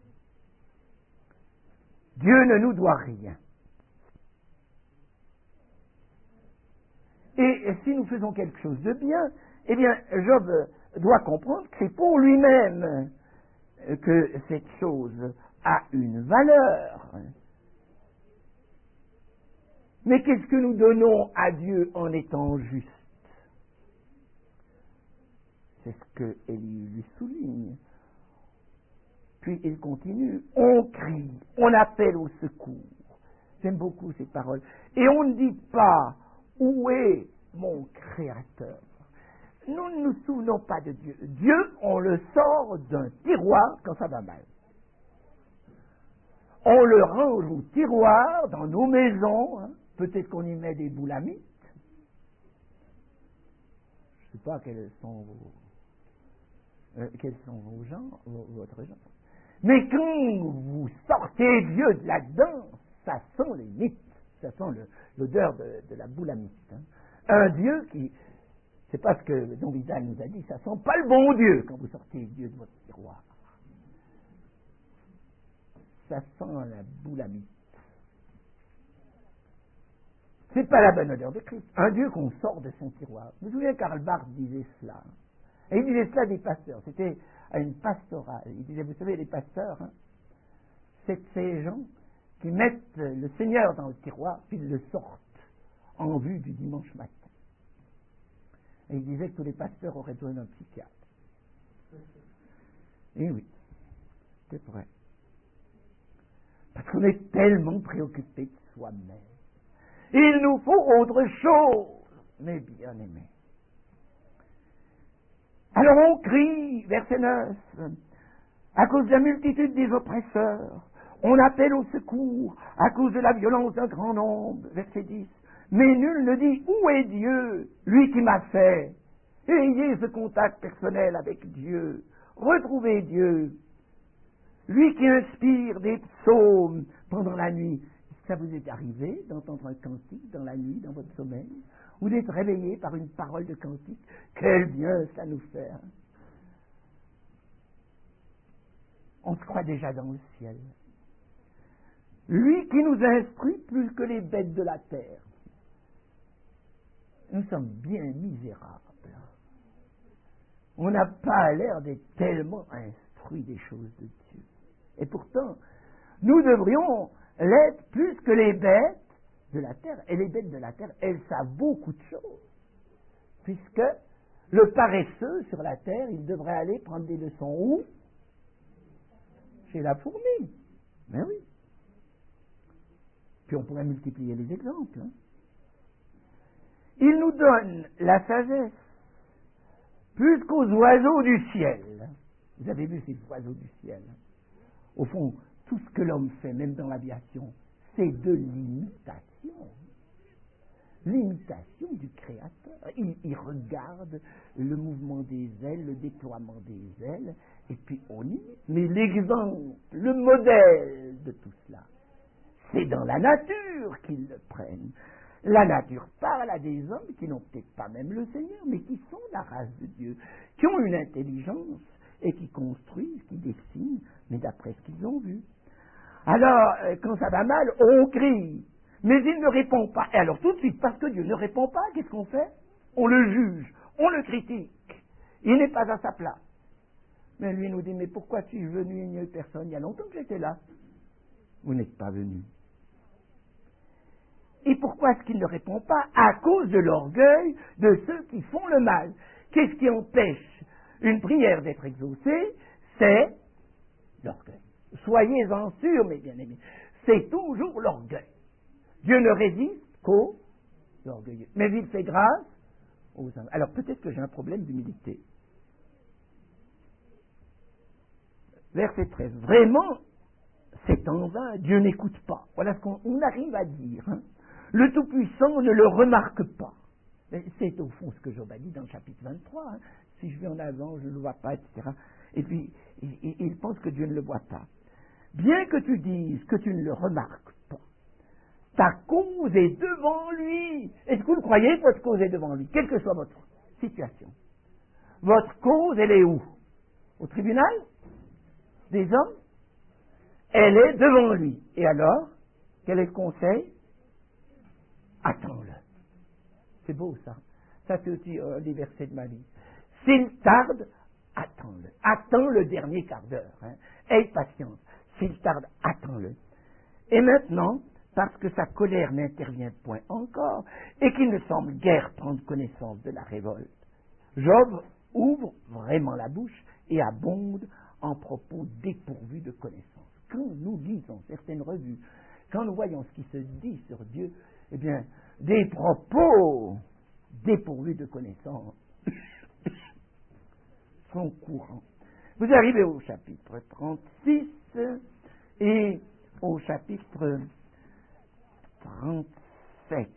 Dieu ne nous doit rien. Et si nous faisons quelque chose de bien, eh bien, Job doit comprendre que c'est pour lui-même que cette chose a une valeur. Mais qu'est-ce que nous donnons à Dieu en étant juste? C'est ce que Élie lui souligne. Puis il continue. On crie, on appelle au secours. J'aime beaucoup ces paroles. Et on ne dit pas, où est mon Créateur? Nous ne nous souvenons pas de Dieu. Dieu, on le sort d'un tiroir quand ça va mal. On le range au tiroir dans nos maisons. Hein. Peut-être qu'on y met des boulamites. Je ne sais pas quels sont vos, euh, quels sont vos gens, vos, votre genre. Mais quand vous sortez Dieu de là-dedans, ça sent les mythes. Ça sent le, l'odeur de, de la boulamite. Hein. Un Dieu qui... C'est pas ce que Don Vidal nous a dit, ça sent pas le bon Dieu quand vous sortez Dieu de votre tiroir. Ça sent la boulamite. C'est pas la bonne odeur de Christ. Un Dieu qu'on sort de son tiroir. Je me souviens, Karl Barth disait cela. Et il disait cela des pasteurs. C'était à une pastorale. Il disait, vous savez, les pasteurs, hein, c'est ces gens qui mettent le Seigneur dans le tiroir, puis ils le sortent en vue du dimanche matin. Et il disait que tous les pasteurs auraient besoin d'un psychiatre. Et oui, c'est vrai. Parce qu'on est tellement préoccupé de soi-même. Il nous faut autre chose, mes bien-aimés. Alors on crie, verset neuf, à cause de la multitude des oppresseurs, on appelle au secours à cause de la violence d'un grand nombre, verset dix. Mais nul ne dit, où est Dieu, lui qui m'a fait? Ayez ce contact personnel avec Dieu, retrouvez Dieu, lui qui inspire des psaumes pendant la nuit. Ça vous est arrivé d'entendre un cantique dans la nuit, dans votre sommeil, ou d'être réveillé par une parole de cantique? Quel bien ça nous fait! Hein? On se croit déjà dans le ciel. Lui qui nous instruit plus que les bêtes de la terre. Nous sommes bien misérables. On n'a pas l'air d'être tellement instruits des choses de Dieu. Et pourtant, nous devrions l'être plus que les bêtes de la terre. Et les bêtes de la terre, elles savent beaucoup de choses. Puisque le paresseux sur la terre, il devrait aller prendre des leçons où? Chez la fourmi. Mais oui. Puis on pourrait multiplier les exemples. Hein. Il nous donne la sagesse plus qu'aux oiseaux du ciel. Vous avez vu ces oiseaux du ciel? Au fond, tout ce que l'homme fait, même dans l'aviation, c'est de l'imitation. L'imitation du Créateur. Il, il regarde le mouvement des ailes, le déploiement des ailes, et puis on imite. Mais l'exemple, le modèle de tout cela, c'est dans la nature qu'ils le prennent. La nature parle à des hommes qui n'ont peut-être pas même le Seigneur, mais qui sont la race de Dieu, qui ont une intelligence et qui construisent, qui dessinent, mais d'après ce qu'ils ont vu. Alors, quand ça va mal, on crie, mais il ne répond pas. Et alors tout de suite, parce que Dieu ne répond pas, qu'est-ce qu'on fait? On le juge, on le critique. Il n'est pas à sa place. Mais lui nous dit, mais pourquoi suis-je venu? Il n'y a eu personne, il y a longtemps que j'étais là. Vous n'êtes pas venu. Et pourquoi est-ce qu'il ne répond pas? À cause de l'orgueil de ceux qui font le mal. Qu'est-ce qui empêche une prière d'être exaucée? C'est l'orgueil. Soyez-en sûrs, mes bien-aimés. C'est toujours l'orgueil. Dieu ne résiste qu'aux orgueilleux. Mais il fait grâce aux humbles. Alors peut-être que j'ai un problème d'humilité. Verset treize. Vraiment, c'est en vain. Dieu n'écoute pas. Voilà ce qu'on on arrive à dire. Hein. Le Tout-Puissant ne le remarque pas. Mais c'est au fond ce que Job a dit dans le chapitre vingt-trois. Hein. Si je vais en avant, je ne le vois pas, et cetera. Et puis, il, il pense que Dieu ne le voit pas. Bien que tu dises que tu ne le remarques pas, ta cause est devant lui. Est-ce que vous le croyez, votre cause est devant lui, quelle que soit votre situation? Votre cause, elle est où? Au tribunal des hommes? Elle est devant lui. Et alors, quel est le conseil? Attends-le. C'est beau, ça. Ça, c'est aussi euh, les versets de ma vie. S'il tarde, attends-le. Attends le dernier quart d'heure. Hein. Aie patience. S'il tarde, attends-le. Et maintenant, parce que sa colère n'intervient point encore, et qu'il ne semble guère prendre connaissance de la révolte, Job ouvre vraiment la bouche et abonde en propos dépourvus de connaissance. Quand nous lisons certaines revues, quand nous voyons ce qui se dit sur Dieu, eh bien, des propos dépourvus de connaissance sont courants. Vous arrivez au chapitre trente-six et au chapitre trente-sept.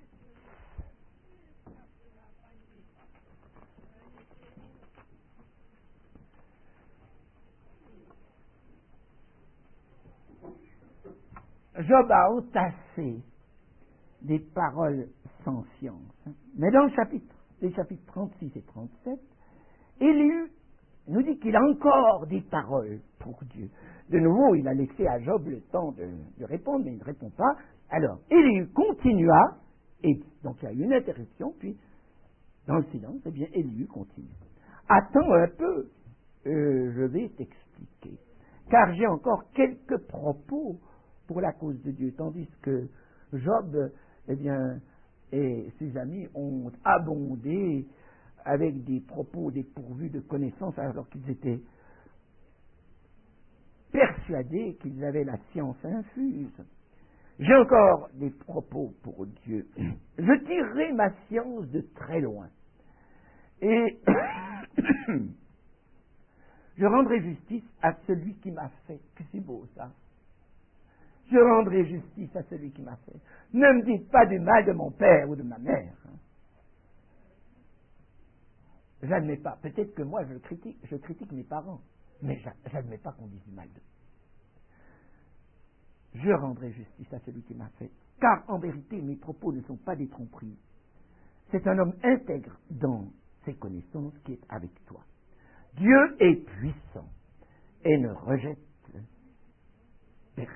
Job a entassé des paroles sans science. Hein. Mais dans le chapitre, les chapitres trente-six et trente-sept, Élie nous dit qu'il a encore des paroles pour Dieu. De nouveau, il a laissé à Job le temps de, de répondre, mais il ne répond pas. Alors, Élie continua, et donc il y a eu une interruption, puis, dans le silence, eh bien, Élie continue. Attends un peu, euh, je vais t'expliquer, car j'ai encore quelques propos pour la cause de Dieu, tandis que Job, eh bien, Et ses amis ont abondé avec des propos dépourvus de connaissances alors qu'ils étaient persuadés qu'ils avaient la science infuse. J'ai encore des propos pour Dieu. Je tirerai ma science de très loin. Et je rendrai justice à celui qui m'a fait. Que c'est beau ça. Je rendrai justice à celui qui m'a fait. Ne me dites pas du mal de mon père ou de ma mère. J'admets pas. Peut-être que moi je critique, je critique mes parents, mais j'admets pas qu'on dise du mal d'eux. Je rendrai justice à celui qui m'a fait, car en vérité mes propos ne sont pas des tromperies. C'est un homme intègre dans ses connaissances qui est avec toi. Dieu est puissant et ne rejette personne.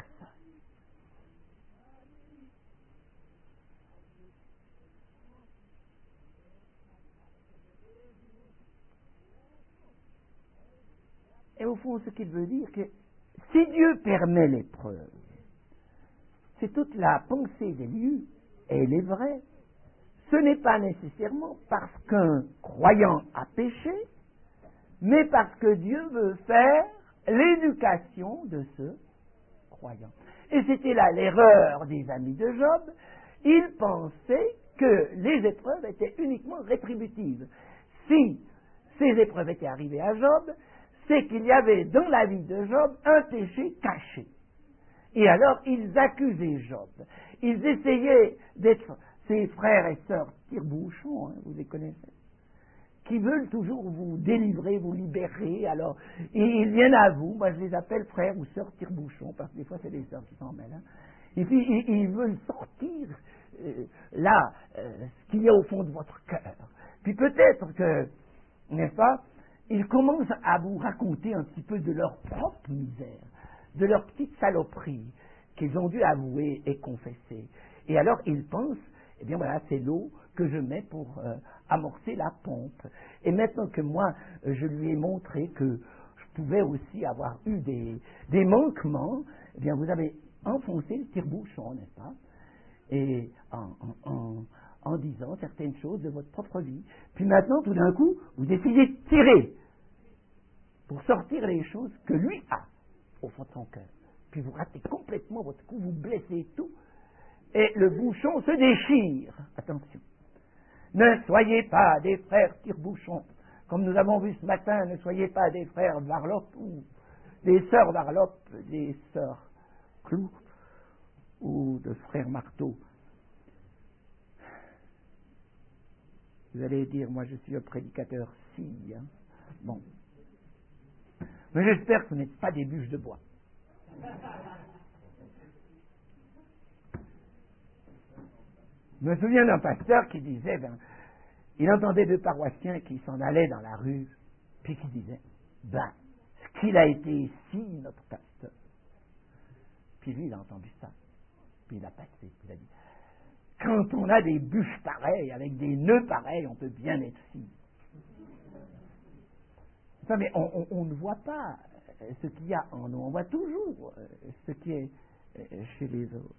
Et au fond, ce qu'il veut dire, que si Dieu permet l'épreuve, c'est toute la pensée d'Élieu, et elle est vraie. Ce n'est pas nécessairement parce qu'un croyant a péché, mais parce que Dieu veut faire l'éducation de ce croyant. Et c'était là l'erreur des amis de Job. Ils pensaient que les épreuves étaient uniquement rétributives. Si ces épreuves étaient arrivées à Job, c'est qu'il y avait dans la vie de Job un péché caché. Et alors, ils accusaient Job. Ils essayaient d'être ses frères et sœurs tire-bouchons, hein, vous les connaissez, qui veulent toujours vous délivrer, vous libérer. Alors, ils viennent à vous. Moi, je les appelle frères ou sœurs tire-bouchons, parce que des fois, c'est les sœurs qui s'en mêlent. Hein. Et puis, ils, ils veulent sortir euh, là, euh, ce qu'il y a au fond de votre cœur. Puis peut-être que, n'est-ce pas, ils commencent à vous raconter un petit peu de leur propre misère, de leur petite saloperie qu'ils ont dû avouer et confesser. Et alors ils pensent, eh bien voilà, c'est l'eau que je mets pour euh, amorcer la pompe. Et maintenant que moi, euh, je lui ai montré que je pouvais aussi avoir eu des, des manquements, eh bien vous avez enfoncé le tire-bouchon, n'est-ce pas? Et en, en, en, en disant certaines choses de votre propre vie. Puis maintenant, tout d'un coup, vous décidez de tirer pour sortir les choses que lui a au fond de son cœur. Puis vous ratez complètement votre coup, vous blessez tout, et le bouchon se déchire. Attention. Ne soyez pas des frères tire-bouchons. Comme nous avons vu ce matin, ne soyez pas des frères varlopes ou des sœurs varlopes, des sœurs clous ou de frères marteaux. Vous allez dire, moi je suis un prédicateur si, hein. Bon. Mais j'espère que vous n'êtes pas des bûches de bois. Je me souviens d'un pasteur qui disait, ben, il entendait deux paroissiens qui s'en allaient dans la rue, puis qui disaient, ben, ce qu'il a été ici, notre pasteur. Puis lui, il a entendu ça. Puis il a passé. Il a dit, quand on a des bûches pareilles, avec des nœuds pareils, on peut bien être si. Enfin, mais on, on, on ne voit pas ce qu'il y a en nous, on voit toujours ce qui est chez les autres.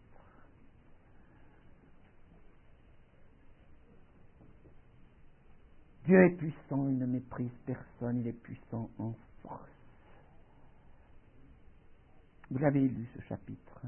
Dieu est puissant, il ne méprise personne, il est puissant en force. Vous l'avez lu ce chapitre.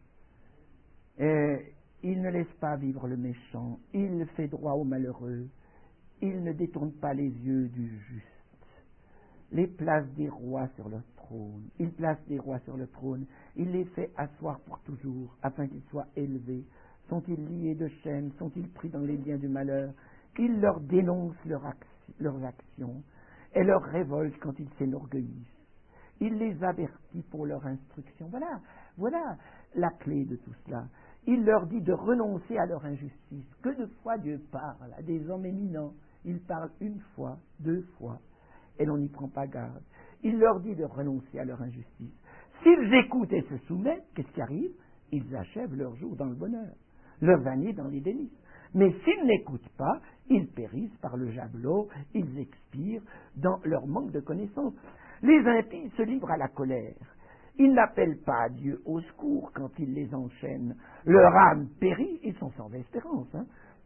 Et il ne laisse pas vivre le méchant, il fait droit aux malheureux, il ne détourne pas les yeux du juste. Les place des rois sur le trône. Il place des rois sur le trône. Il les fait asseoir pour toujours, afin qu'ils soient élevés. Sont-ils liés de chaînes? Sont-ils pris dans les liens du malheur? Il leur dénonce leur action, leurs actions et leur révolte quand ils s'enorgueillissent. Il les avertit pour leur instruction. Voilà, voilà la clé de tout cela. Il leur dit de renoncer à leur injustice. Que de fois Dieu parle à des hommes éminents. Il parle une fois, deux fois. Et l'on n'y prend pas garde. Il leur dit de renoncer à leur injustice. S'ils écoutent et se soumettent, qu'est-ce qui arrive? Ils achèvent leur jour dans le bonheur, leur année dans les délices. Mais s'ils n'écoutent pas, ils périssent par le javelot, ils expirent dans leur manque de connaissance. Les impies se livrent à la colère. Ils n'appellent pas Dieu au secours quand il les enchaîne. Leur âme périt, ils sont sans espérance. Hein.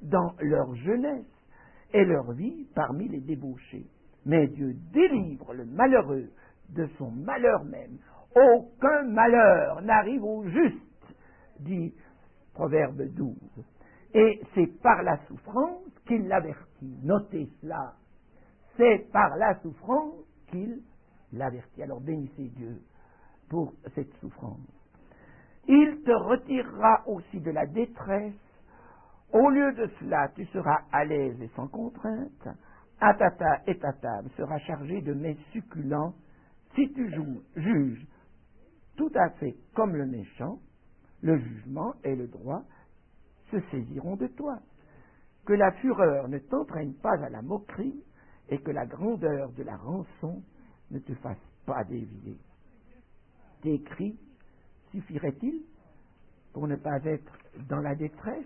dans leur jeunesse et leur vie parmi les débauchés. Mais Dieu délivre le malheureux de son malheur même. Aucun malheur n'arrive au juste, dit Proverbe douze. Et c'est par la souffrance qu'il l'avertit. Notez cela. C'est par la souffrance qu'il l'avertit. Alors bénissez Dieu pour cette souffrance. Il te retirera aussi de la détresse. Au lieu de cela, tu seras à l'aise et sans contrainte. À ta ta et ta table sera chargée de mets succulents. Si tu joues, juges tout à fait comme le méchant, le jugement et le droit se saisiront de toi. Que la fureur ne t'entraîne pas à la moquerie et que la grandeur de la rançon ne te fasse pas dévier. Tes cris suffirait-il pour ne pas être dans la détresse?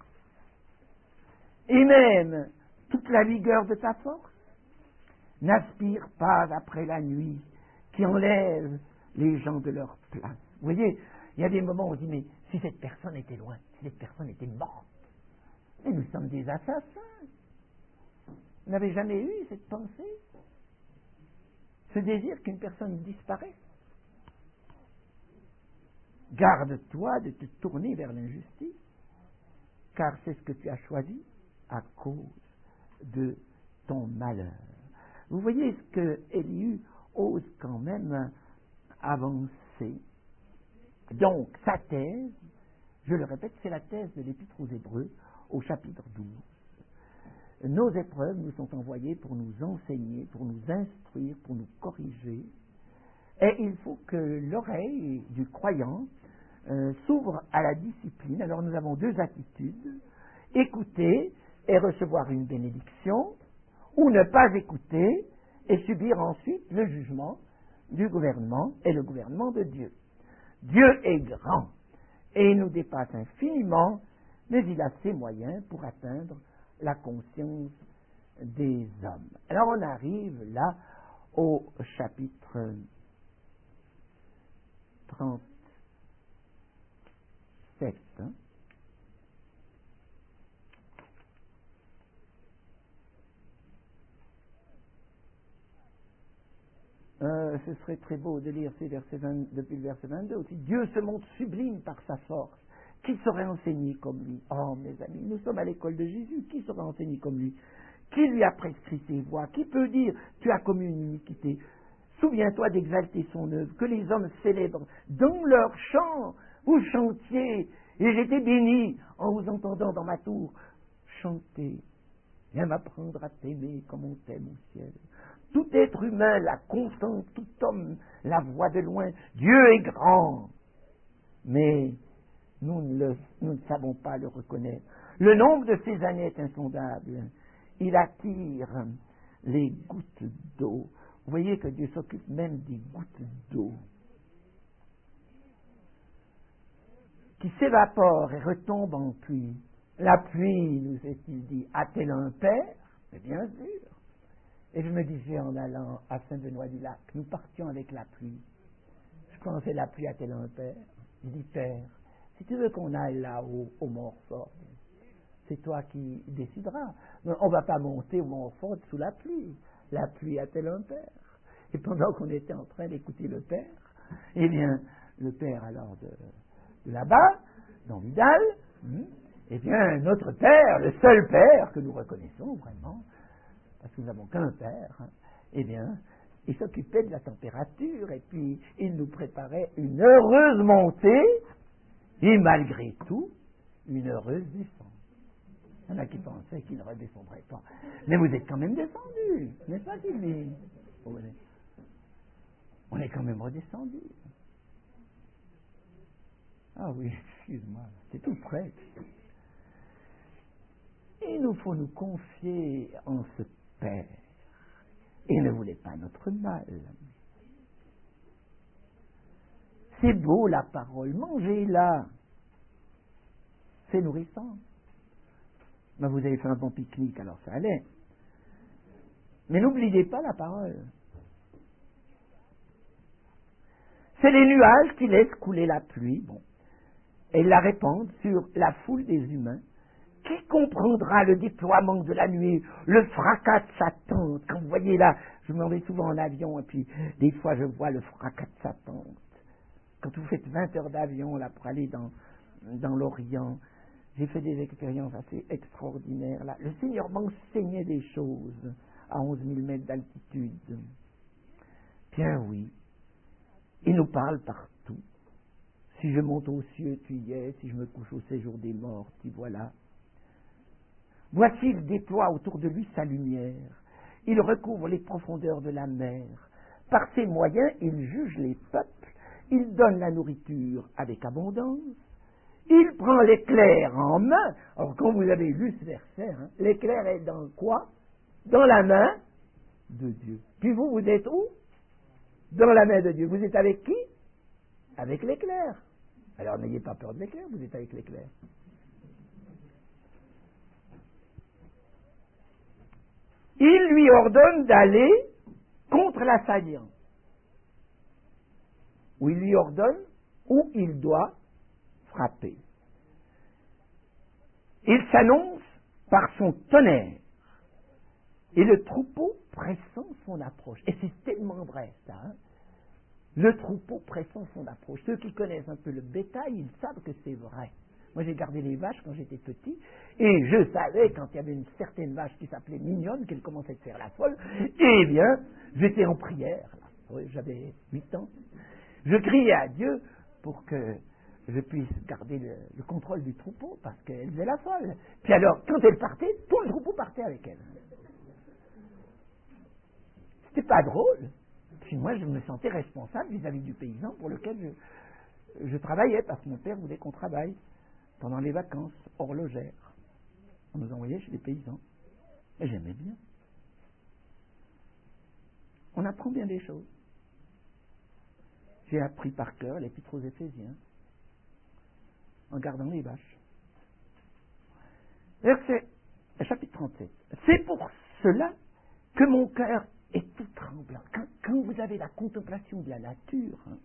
Et même toute la vigueur de ta force? N'aspire pas après la nuit qui enlève les gens de leur place. Vous voyez, il y a des moments où on dit, mais si cette personne était loin, si cette personne était morte, mais nous sommes des assassins. Vous n'avez jamais eu cette pensée? Ce désir qu'une personne disparaisse? Garde-toi de te tourner vers l'injustice, car c'est ce que tu as choisi à cause de ton malheur. Vous voyez ce que Élihu ose quand même avancer. Donc, sa thèse, je le répète, c'est la thèse de l'Épître aux Hébreux, au chapitre douze. Nos épreuves nous sont envoyées pour nous enseigner, pour nous instruire, pour nous corriger. Et il faut que l'oreille du croyant euh, s'ouvre à la discipline. Alors nous avons deux attitudes: écouter et recevoir une bénédiction, ou ne pas écouter et subir ensuite le jugement du gouvernement et le gouvernement de Dieu. Dieu est grand et il nous dépasse infiniment, mais il a ses moyens pour atteindre la conscience des hommes. Alors on arrive là au chapitre trente-sept. Hein. Euh, ce serait très beau de lire ces versets vingt, depuis le verset vingt-deux aussi. Dieu se montre sublime par sa force. Qui saurait enseigner comme lui? Oh, mes amis, nous sommes à l'école de Jésus. Qui saurait enseigner comme lui? Qui lui a prescrit ses voies? Qui peut dire, tu as commis une iniquité? Souviens-toi d'exalter son œuvre, que les hommes célèbrent. Dans leur chant, vous chantiez, et j'étais béni en vous entendant dans ma tour chanter. Viens m'apprendre à t'aimer comme on t'aime au ciel. Tout être humain la contemple, tout homme la voit de loin. Dieu est grand, mais nous ne, le, nous ne savons pas le reconnaître. Le nombre de ses années est insondable. Il attire les gouttes d'eau. Vous voyez que Dieu s'occupe même des gouttes d'eau qui s'évaporent et retombent en pluie. La pluie, nous est-il dit, a-t-elle un père? Mais bien sûr. Et je me disais en allant à Saint-Benoît-du-Lac, nous partions avec la pluie. Je pensais, la pluie a-t-elle un père? Je dis, Père, si tu veux qu'on aille là-haut, au Montfort, c'est toi qui décideras. On ne va pas monter au Montfort sous la pluie. La pluie a-t-elle un père? Et pendant qu'on était en train d'écouter le père, eh bien, le père alors de, de là-bas, dans Vidal, hmm, eh bien, notre père, le seul père que nous reconnaissons vraiment, parce que nous n'avons qu'un père, hein, eh bien, il s'occupait de la température et puis il nous préparait une heureuse montée et malgré tout, une heureuse descente. Il y en a qui pensaient qu'il ne redescendrait pas. Mais vous êtes quand même descendu, n'est-ce pas, Sylvie? On est quand même redescendu. Ah oui, excuse-moi, c'est tout près. Il nous faut nous confier en ce Père. Il ne voulait pas notre mal. C'est beau la parole, mangez-la. C'est nourrissant. Ben, vous avez fait un bon pique-nique, alors ça allait. Mais n'oubliez pas la parole. C'est les nuages qui laissent couler la pluie, bon, et la répandent sur la foule des humains qui comprendra le déploiement de la nuée, le fracas de sa tente? Quand vous voyez là, je m'en vais souvent en avion, et puis des fois je vois le fracas de sa tente. Quand vous faites vingt heures d'avion là pour aller dans, dans l'Orient, j'ai fait des expériences assez extraordinaires là. Le Seigneur m'enseignait des choses à onze mille mètres d'altitude. Bien oui, il nous parle partout. Si je monte aux cieux, tu y es. Si je me couche au séjour des morts, t'y voilà. Voici, il déploie autour de lui sa lumière. Il recouvre les profondeurs de la mer. Par ses moyens, il juge les peuples. Il donne la nourriture avec abondance. Il prend l'éclair en main. Alors, quand vous avez lu ce verset, hein, l'éclair est dans quoi? Dans la main de Dieu. Puis vous, vous êtes où? Dans la main de Dieu. Vous êtes avec qui? Avec l'éclair. Alors, n'ayez pas peur de l'éclair, vous êtes avec l'éclair. Il lui ordonne d'aller contre l'assaillant. Ou il lui ordonne où il doit frapper. Il s'annonce par son tonnerre. Et le troupeau pressant son approche. Et c'est tellement vrai, ça. Hein? Le troupeau pressant son approche. Ceux qui connaissent un peu le bétail, ils savent que c'est vrai. Moi, j'ai gardé les vaches quand j'étais petit, et je savais, quand il y avait une certaine vache qui s'appelait Mignonne, qu'elle commençait à faire la folle, eh bien, j'étais en prière. Là. Oui, j'avais huit ans. Je criais à Dieu pour que je puisse garder le, le contrôle du troupeau, parce qu'elle faisait la folle. Puis alors, quand elle partait, tout le troupeau partait avec elle. C'était pas drôle. Puis moi, je me sentais responsable vis-à-vis du paysan pour lequel je, je travaillais, parce que mon père voulait qu'on travaille pendant les vacances, horlogères. On nous envoyait chez les paysans. Et j'aimais bien. On apprend bien des choses. J'ai appris par cœur l'épître aux Éphésiens en gardant les vaches. Verset, chapitre trente-sept. C'est pour cela que mon cœur est tout tremblant. Quand, quand vous avez la contemplation de la nature, hein,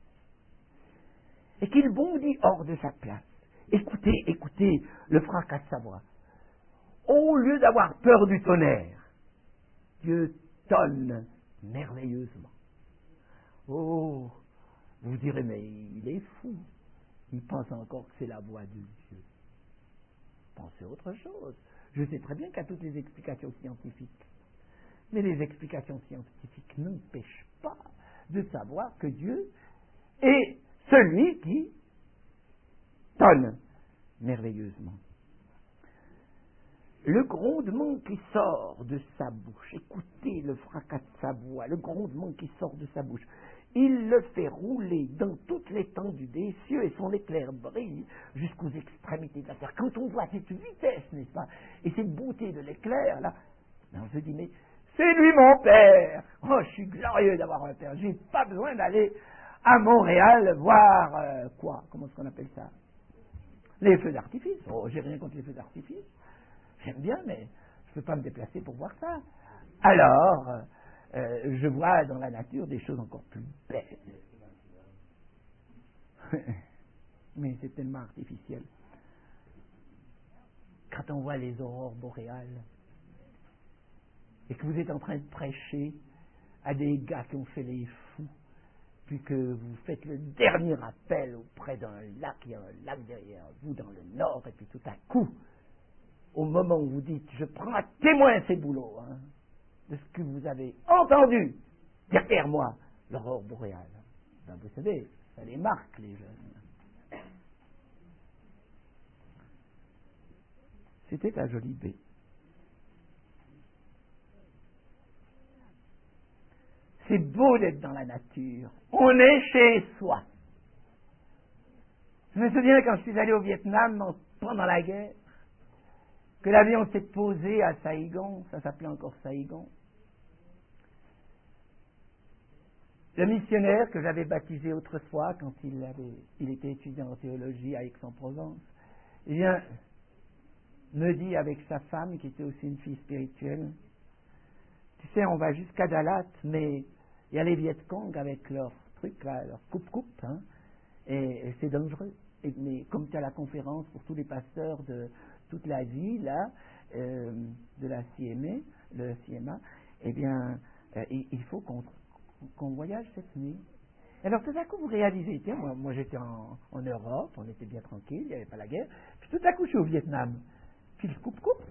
et qu'il bondit hors de sa place, écoutez, écoutez le fracas de sa voix. Au lieu d'avoir peur du tonnerre, Dieu tonne merveilleusement. Oh, vous direz, mais il est fou. Il pense encore que c'est la voix de Dieu. Pensez autre chose. Je sais très bien qu'il y a toutes les explications scientifiques. Mais les explications scientifiques n'empêchent pas de savoir que Dieu est celui qui tonne merveilleusement. Le grondement qui sort de sa bouche, écoutez le fracas de sa voix, le grondement qui sort de sa bouche, il le fait rouler dans toute l'étendue des cieux et son éclair brille jusqu'aux extrémités de la terre. Quand on voit cette vitesse, n'est-ce pas, et cette beauté de l'éclair, là, on se dit, mais c'est lui mon père. Oh, je suis glorieux d'avoir un père. J'ai pas besoin d'aller à Montréal voir, euh, quoi, comment est-ce qu'on appelle ça? Les feux d'artifice. Oh, j'ai rien contre les feux d'artifice. J'aime bien, mais je ne peux pas me déplacer pour voir ça. Alors, euh, je vois dans la nature des choses encore plus belles. Mais c'est tellement artificiel. Quand on voit les aurores boréales, et que vous êtes en train de prêcher à des gars qui ont fait les fous, puis que vous faites le dernier appel auprès d'un lac, il y a un lac derrière vous dans le nord, et puis tout à coup, au moment où vous dites, je prends à témoin ces boulots, hein, de ce que vous avez entendu derrière moi, l'aurore boréale. Ben, vous savez, ça les marque, les jeunes. C'était à Jolivet. C'est beau d'être dans la nature. On est chez soi. Je me souviens quand je suis allé au Vietnam pendant la guerre, que l'avion s'est posé à Saigon, ça s'appelait encore Saigon. Le missionnaire que j'avais baptisé autrefois quand il, avait, il était étudiant en théologie à Aix-en-Provence, eh bien, me dit avec sa femme, qui était aussi une fille spirituelle, tu sais, on va jusqu'à Dalat, mais il y a les Viet Cong avec leur truc, là, leur coupe-coupe, hein, et, et c'est dangereux. Et, mais comme tu as la conférence pour tous les pasteurs de toute la vie, là, euh, de la C M A, le C M A, eh bien, euh, il, il faut qu'on, qu'on voyage cette nuit. Alors tout à coup, vous réalisez, tiens, moi, moi j'étais en, en Europe, on était bien tranquille, il n'y avait pas la guerre, puis tout à coup, je suis au Vietnam. Puis le coupe-coupe.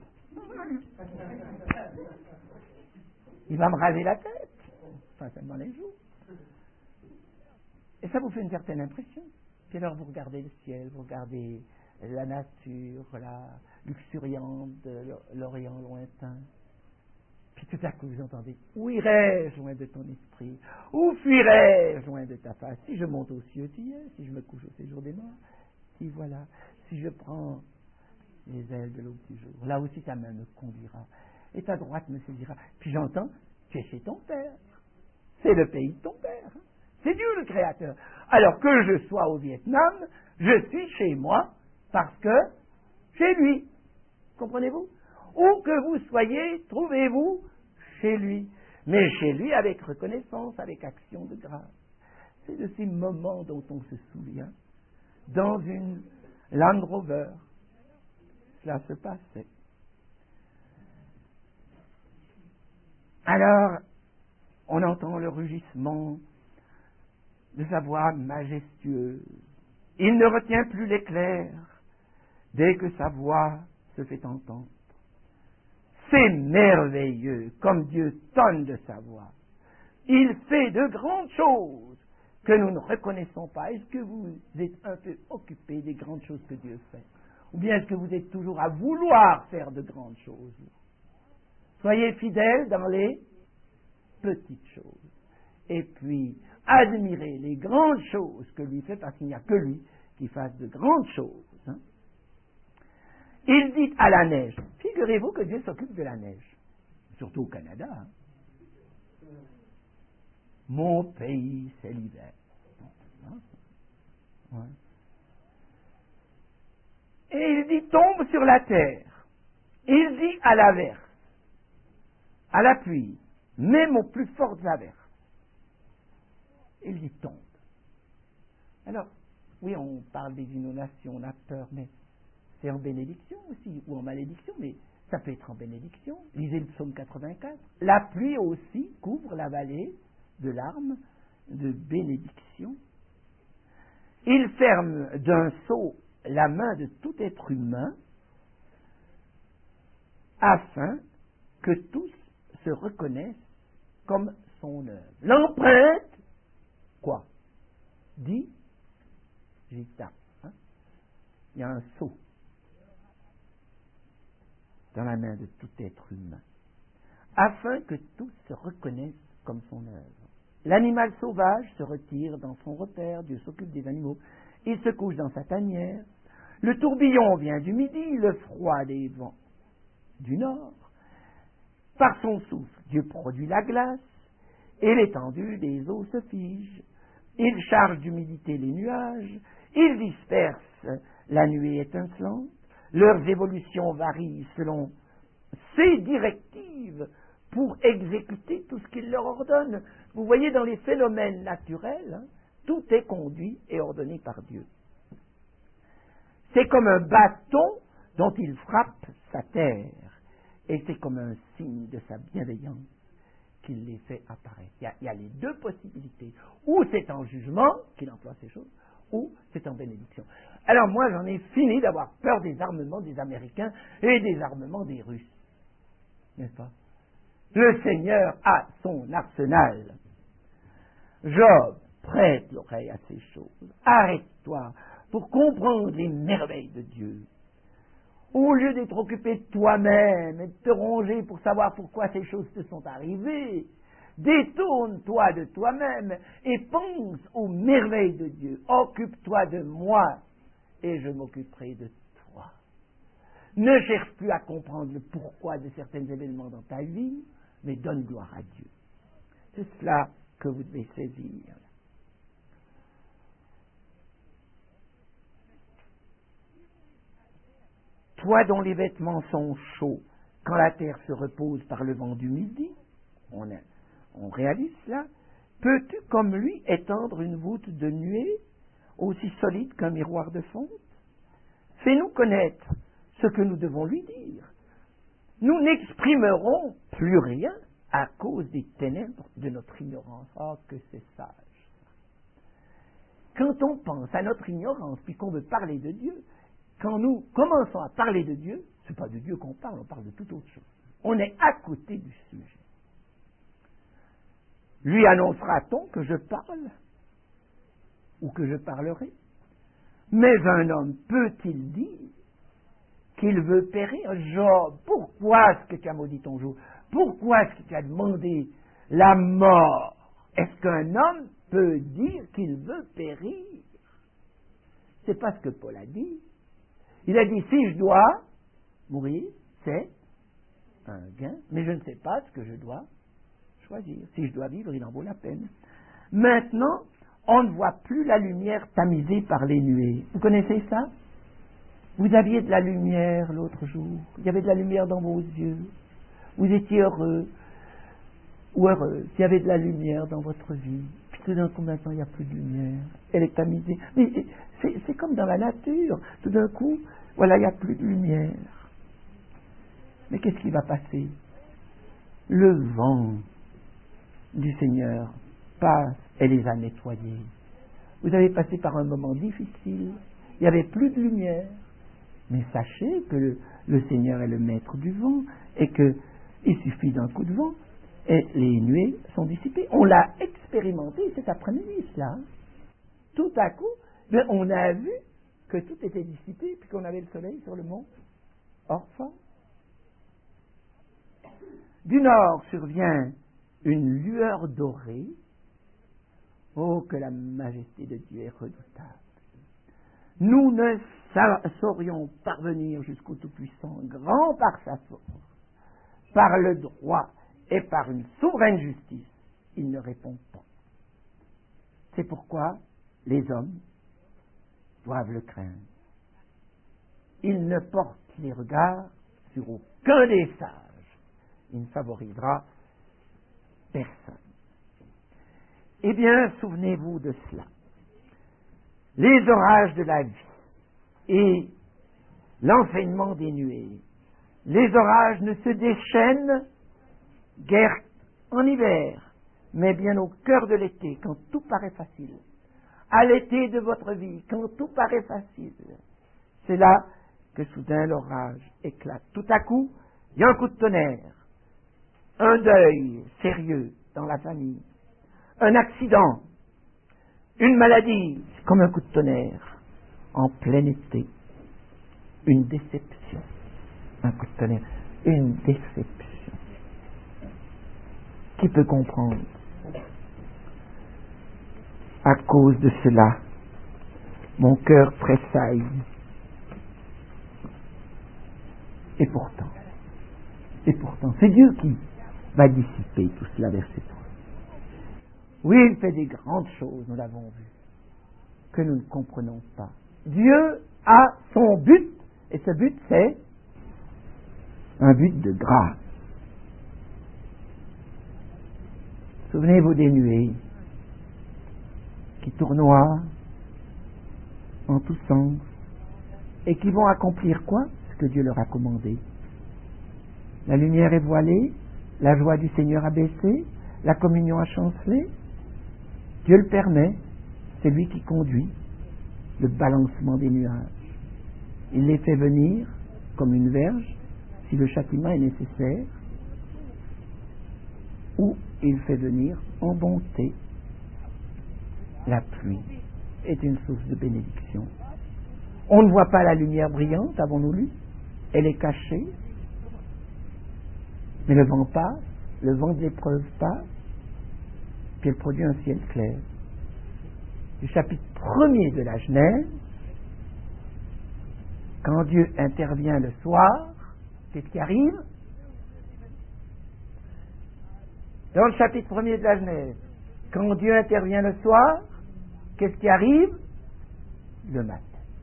Il va me raser la tête. Enfin, seulement les joues. Et ça vous fait une certaine impression. Puis alors, vous regardez le ciel, vous regardez la nature, la luxuriante de l'Orient lointain. Puis tout à coup, vous entendez « Où irais-je loin de ton esprit? Où fuirais-je loin de ta face? Si je monte aux cieux, tu y es. Si je me couche au séjour des morts, si voilà. Si je prends les ailes de l'aube du jour, là aussi ta main me conduira. Et ta droite me saisira. » Puis j'entends « Tu es chez ton père. C'est le pays de ton père. C'est Dieu le Créateur. Alors que je sois au Vietnam, je suis chez moi parce que chez lui. Comprenez-vous? Où que vous soyez, trouvez-vous chez lui. Mais chez lui avec reconnaissance, avec action de grâce. C'est de ces moments dont on se souvient. Dans une Land Rover, cela se passait. Alors, on entend le rugissement de sa voix majestueuse. Il ne retient plus l'éclair dès que sa voix se fait entendre. C'est merveilleux comme Dieu tonne de sa voix. Il fait de grandes choses que nous ne reconnaissons pas. Est-ce que vous êtes un peu occupé des grandes choses que Dieu fait? Ou bien est-ce que vous êtes toujours à vouloir faire de grandes choses? Soyez fidèles dans les petites choses. Et puis, admirez les grandes choses que lui fait, parce qu'il n'y a que lui qui fasse de grandes choses. Hein. Il dit à la neige, figurez-vous que Dieu s'occupe de la neige, surtout au Canada. Hein. Mon pays, c'est l'hiver. Ouais. Et il dit, tombe sur la terre. Il dit à l'averse, à la pluie, même aux plus fortes averses. Il dit, tombe. Alors, oui, on parle des inondations, on a peur, mais c'est en bénédiction aussi, ou en malédiction, mais ça peut être en bénédiction. Lisez le psaume quatre-vingt-quatre. La pluie aussi couvre la vallée de larmes, de bénédiction. Il ferme d'un sceau la main de tout être humain, afin que tous se reconnaissent comme son œuvre. L'empreinte, quoi? Dit Gita. Hein? Il y a un sceau dans la main de tout être humain, afin que tous se reconnaissent comme son œuvre. L'animal sauvage se retire dans son repère, Dieu s'occupe des animaux, il se couche dans sa tanière, le tourbillon vient du midi, le froid des vents du nord, par son souffle, Dieu produit la glace, et l'étendue des eaux se fige, il charge d'humidité les nuages, il disperse la nuée étincelante, leurs évolutions varient selon ses directives pour exécuter tout ce qu'il leur ordonne. Vous voyez, dans les phénomènes naturels, hein, tout est conduit et ordonné par Dieu. C'est comme un bâton dont il frappe sa terre, et c'est comme un signe de sa bienveillance qu'il les fait apparaître. Il y a, il y a les deux possibilités. Ou c'est en jugement qu'il emploie ces choses, ou c'est en bénédiction. Alors moi, j'en ai fini d'avoir peur des armements des Américains et des armements des Russes. N'est-ce pas? Le Seigneur a son arsenal. Job, prête l'oreille à ces choses. Arrête-toi pour comprendre les merveilles de Dieu. Au lieu d'être occupé de toi-même et de te ronger pour savoir pourquoi ces choses te sont arrivées, détourne-toi de toi-même et pense aux merveilles de Dieu. Occupe-toi de moi et je m'occuperai de toi. Ne cherche plus à comprendre le pourquoi de certains événements dans ta vie, mais donne gloire à Dieu. C'est cela que vous devez saisir. Toi dont les vêtements sont chauds, quand la terre se repose par le vent du midi, on, a, on réalise cela, peux-tu comme lui étendre une voûte de nuée aussi solide qu'un miroir de fonte? Fais-nous connaître ce que nous devons lui dire. Nous n'exprimerons plus rien à cause des ténèbres de notre ignorance. Ah, que c'est sage. Quand on pense à notre ignorance, puis qu'on veut parler de Dieu, quand nous commençons à parler de Dieu, ce n'est pas de Dieu qu'on parle, on parle de toute autre chose. On est à côté du sujet. Lui annoncera-t-on que je parle ou que je parlerai? Mais un homme peut-il dire qu'il veut périr? Job, pourquoi est-ce que tu as maudit ton jour? Pourquoi est-ce que tu as demandé la mort? Est-ce qu'un homme peut dire qu'il veut périr? C'est pas ce que Paul a dit. Il a dit, si je dois mourir, c'est un gain, mais je ne sais pas ce que je dois choisir. Si je dois vivre, il en vaut la peine. Maintenant, on ne voit plus la lumière tamisée par les nuées. Vous connaissez ça? Vous aviez de la lumière l'autre jour. Il y avait de la lumière dans vos yeux. Vous étiez heureux ou heureuse. Il y avait de la lumière dans votre vie. Puis tout d'un coup, maintenant, il n'y a plus de lumière. Elle est tamisée. Mais c'est, c'est comme dans la nature. Tout d'un coup, voilà, il n'y a plus de lumière. Mais qu'est-ce qui va passer? Le vent du Seigneur passe et les a nettoyés. Vous avez passé par un moment difficile. Il n'y avait plus de lumière. Mais sachez que le, le Seigneur est le maître du vent et qu'il suffit d'un coup de vent et les nuées sont dissipées. On l'a expérimenté cet après-midi, cela. Tout à coup, ben, on a vu que tout était dissipé puis qu'on avait le soleil sur le mont Orphon. Du nord survient une lueur dorée. Oh, que la majesté de Dieu est redoutable. Nous ne saurions parvenir jusqu'au Tout-Puissant, grand par sa force, par le droit et par une souveraine justice. Il ne répond pas. C'est pourquoi les hommes doivent le craindre. Il ne porte les regards sur aucun des sages. Il ne favorisera personne. Eh bien, souvenez-vous de cela. Les orages de la vie et l'enseignement des nuées. Les orages ne se déchaînent guère en hiver, mais bien au cœur de l'été, quand tout paraît facile. À l'été de votre vie, quand tout paraît facile. C'est là que soudain l'orage éclate. Tout à coup, il y a un coup de tonnerre, un deuil sérieux dans la famille, un accident, une maladie, c'est comme un coup de tonnerre, en plein été, une déception, un coup de tonnerre, une déception. Qui peut comprendre? À cause de cela, mon cœur tressaille. Et pourtant, et pourtant, c'est Dieu qui va dissiper tout cela, verset trois. Oui, il fait des grandes choses, nous l'avons vu, que nous ne comprenons pas. Dieu a son but, et ce but, c'est un but de grâce. Souvenez-vous des nuées qui tournoient en tous sens et qui vont accomplir quoi? Ce que Dieu leur a commandé. La lumière est voilée, la joie du Seigneur a baissé, la communion a chancelé. Dieu le permet, c'est lui qui conduit le balancement des nuages. Il les fait venir comme une verge, si le châtiment est nécessaire, ou il fait venir en bonté. La pluie est une source de bénédiction. On ne voit pas la lumière brillante, avons-nous lu? Elle est cachée. Mais le vent passe, le vent de l'épreuve passe, puis elle produit un ciel clair. Du chapitre premier de la Genèse, quand Dieu intervient le soir, qu'est-ce qui arrive? Dans le chapitre premier de la Genèse, quand Dieu intervient le soir, qu'est-ce qui arrive? Le matin.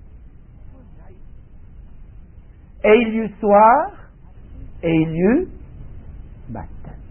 Et il y eut soir, et il y eut matin.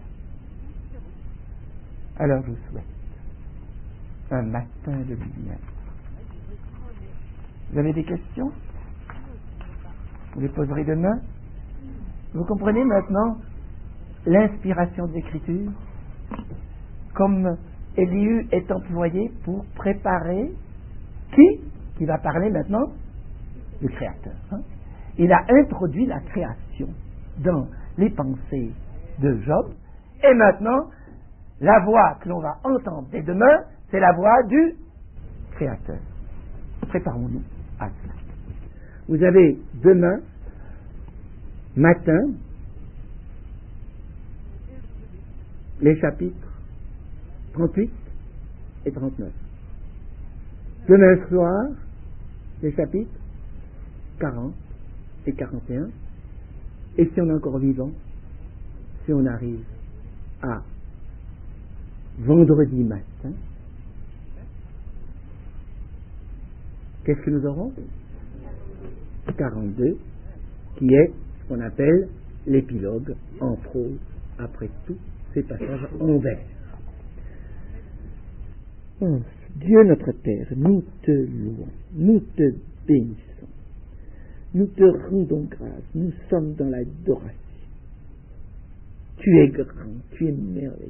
Alors je vous souhaite un matin de lumière. Vous avez des questions? Vous les poserez demain. Vous comprenez maintenant l'inspiration de l'Écriture, comme Élihu est employé pour préparer qui qui va parler maintenant? Le Créateur. Hein? Il a introduit la création dans les pensées de Job, et maintenant, la voix que l'on va entendre dès demain, c'est la voix du Créateur. Préparons-nous à cela. Vous avez demain matin les chapitres trente-huit et trente-neuf. Demain soir, les chapitres quarante et quarante et un. Et si on est encore vivant, si on arrive à vendredi matin, qu'est-ce que nous aurons? quarante-deux, qui est ce qu'on appelle l'épilogue en prose, après tous ces passages en vers. Oh, Dieu notre Père, nous te louons, nous te bénissons, nous te rendons grâce, nous sommes dans l'adoration. Tu es grand, tu es merveilleux.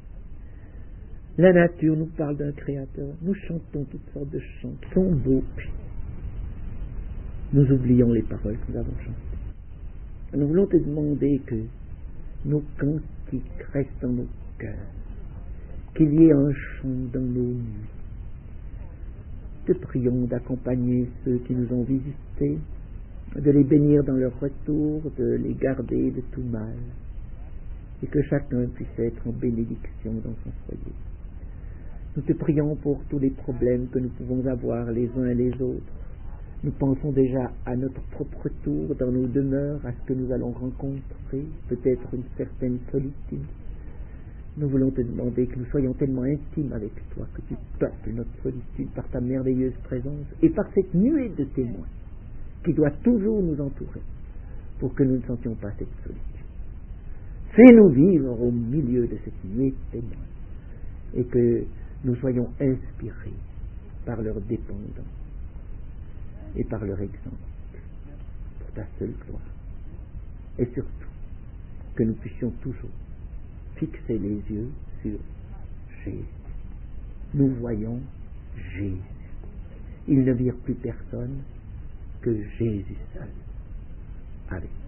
La nature nous parle d'un créateur, nous chantons toutes sortes de chants qui sont beaux, puis nous oublions les paroles que nous avons chantées. Nous voulons te demander que nos cantiques restent dans nos cœurs, qu'il y ait un chant dans nos nuits. Te prions d'accompagner ceux qui nous ont visités, de les bénir dans leur retour, de les garder de tout mal, et que chacun puisse être en bénédiction dans son foyer. Nous te prions pour tous les problèmes que nous pouvons avoir les uns et les autres. Nous pensons déjà à notre propre tour dans nos demeures, à ce que nous allons rencontrer, peut-être une certaine solitude. Nous voulons te demander que nous soyons tellement intimes avec toi, que tu peuples notre solitude par ta merveilleuse présence et par cette nuée de témoins qui doit toujours nous entourer pour que nous ne sentions pas cette solitude. Fais-nous vivre au milieu de cette nuée de témoins et que nous soyons inspirés par leur dépendance et par leur exemple pour ta seule gloire. Et surtout, que nous puissions toujours fixer les yeux sur Jésus. Nous voyons Jésus. Ils ne virent plus personne que Jésus seul avec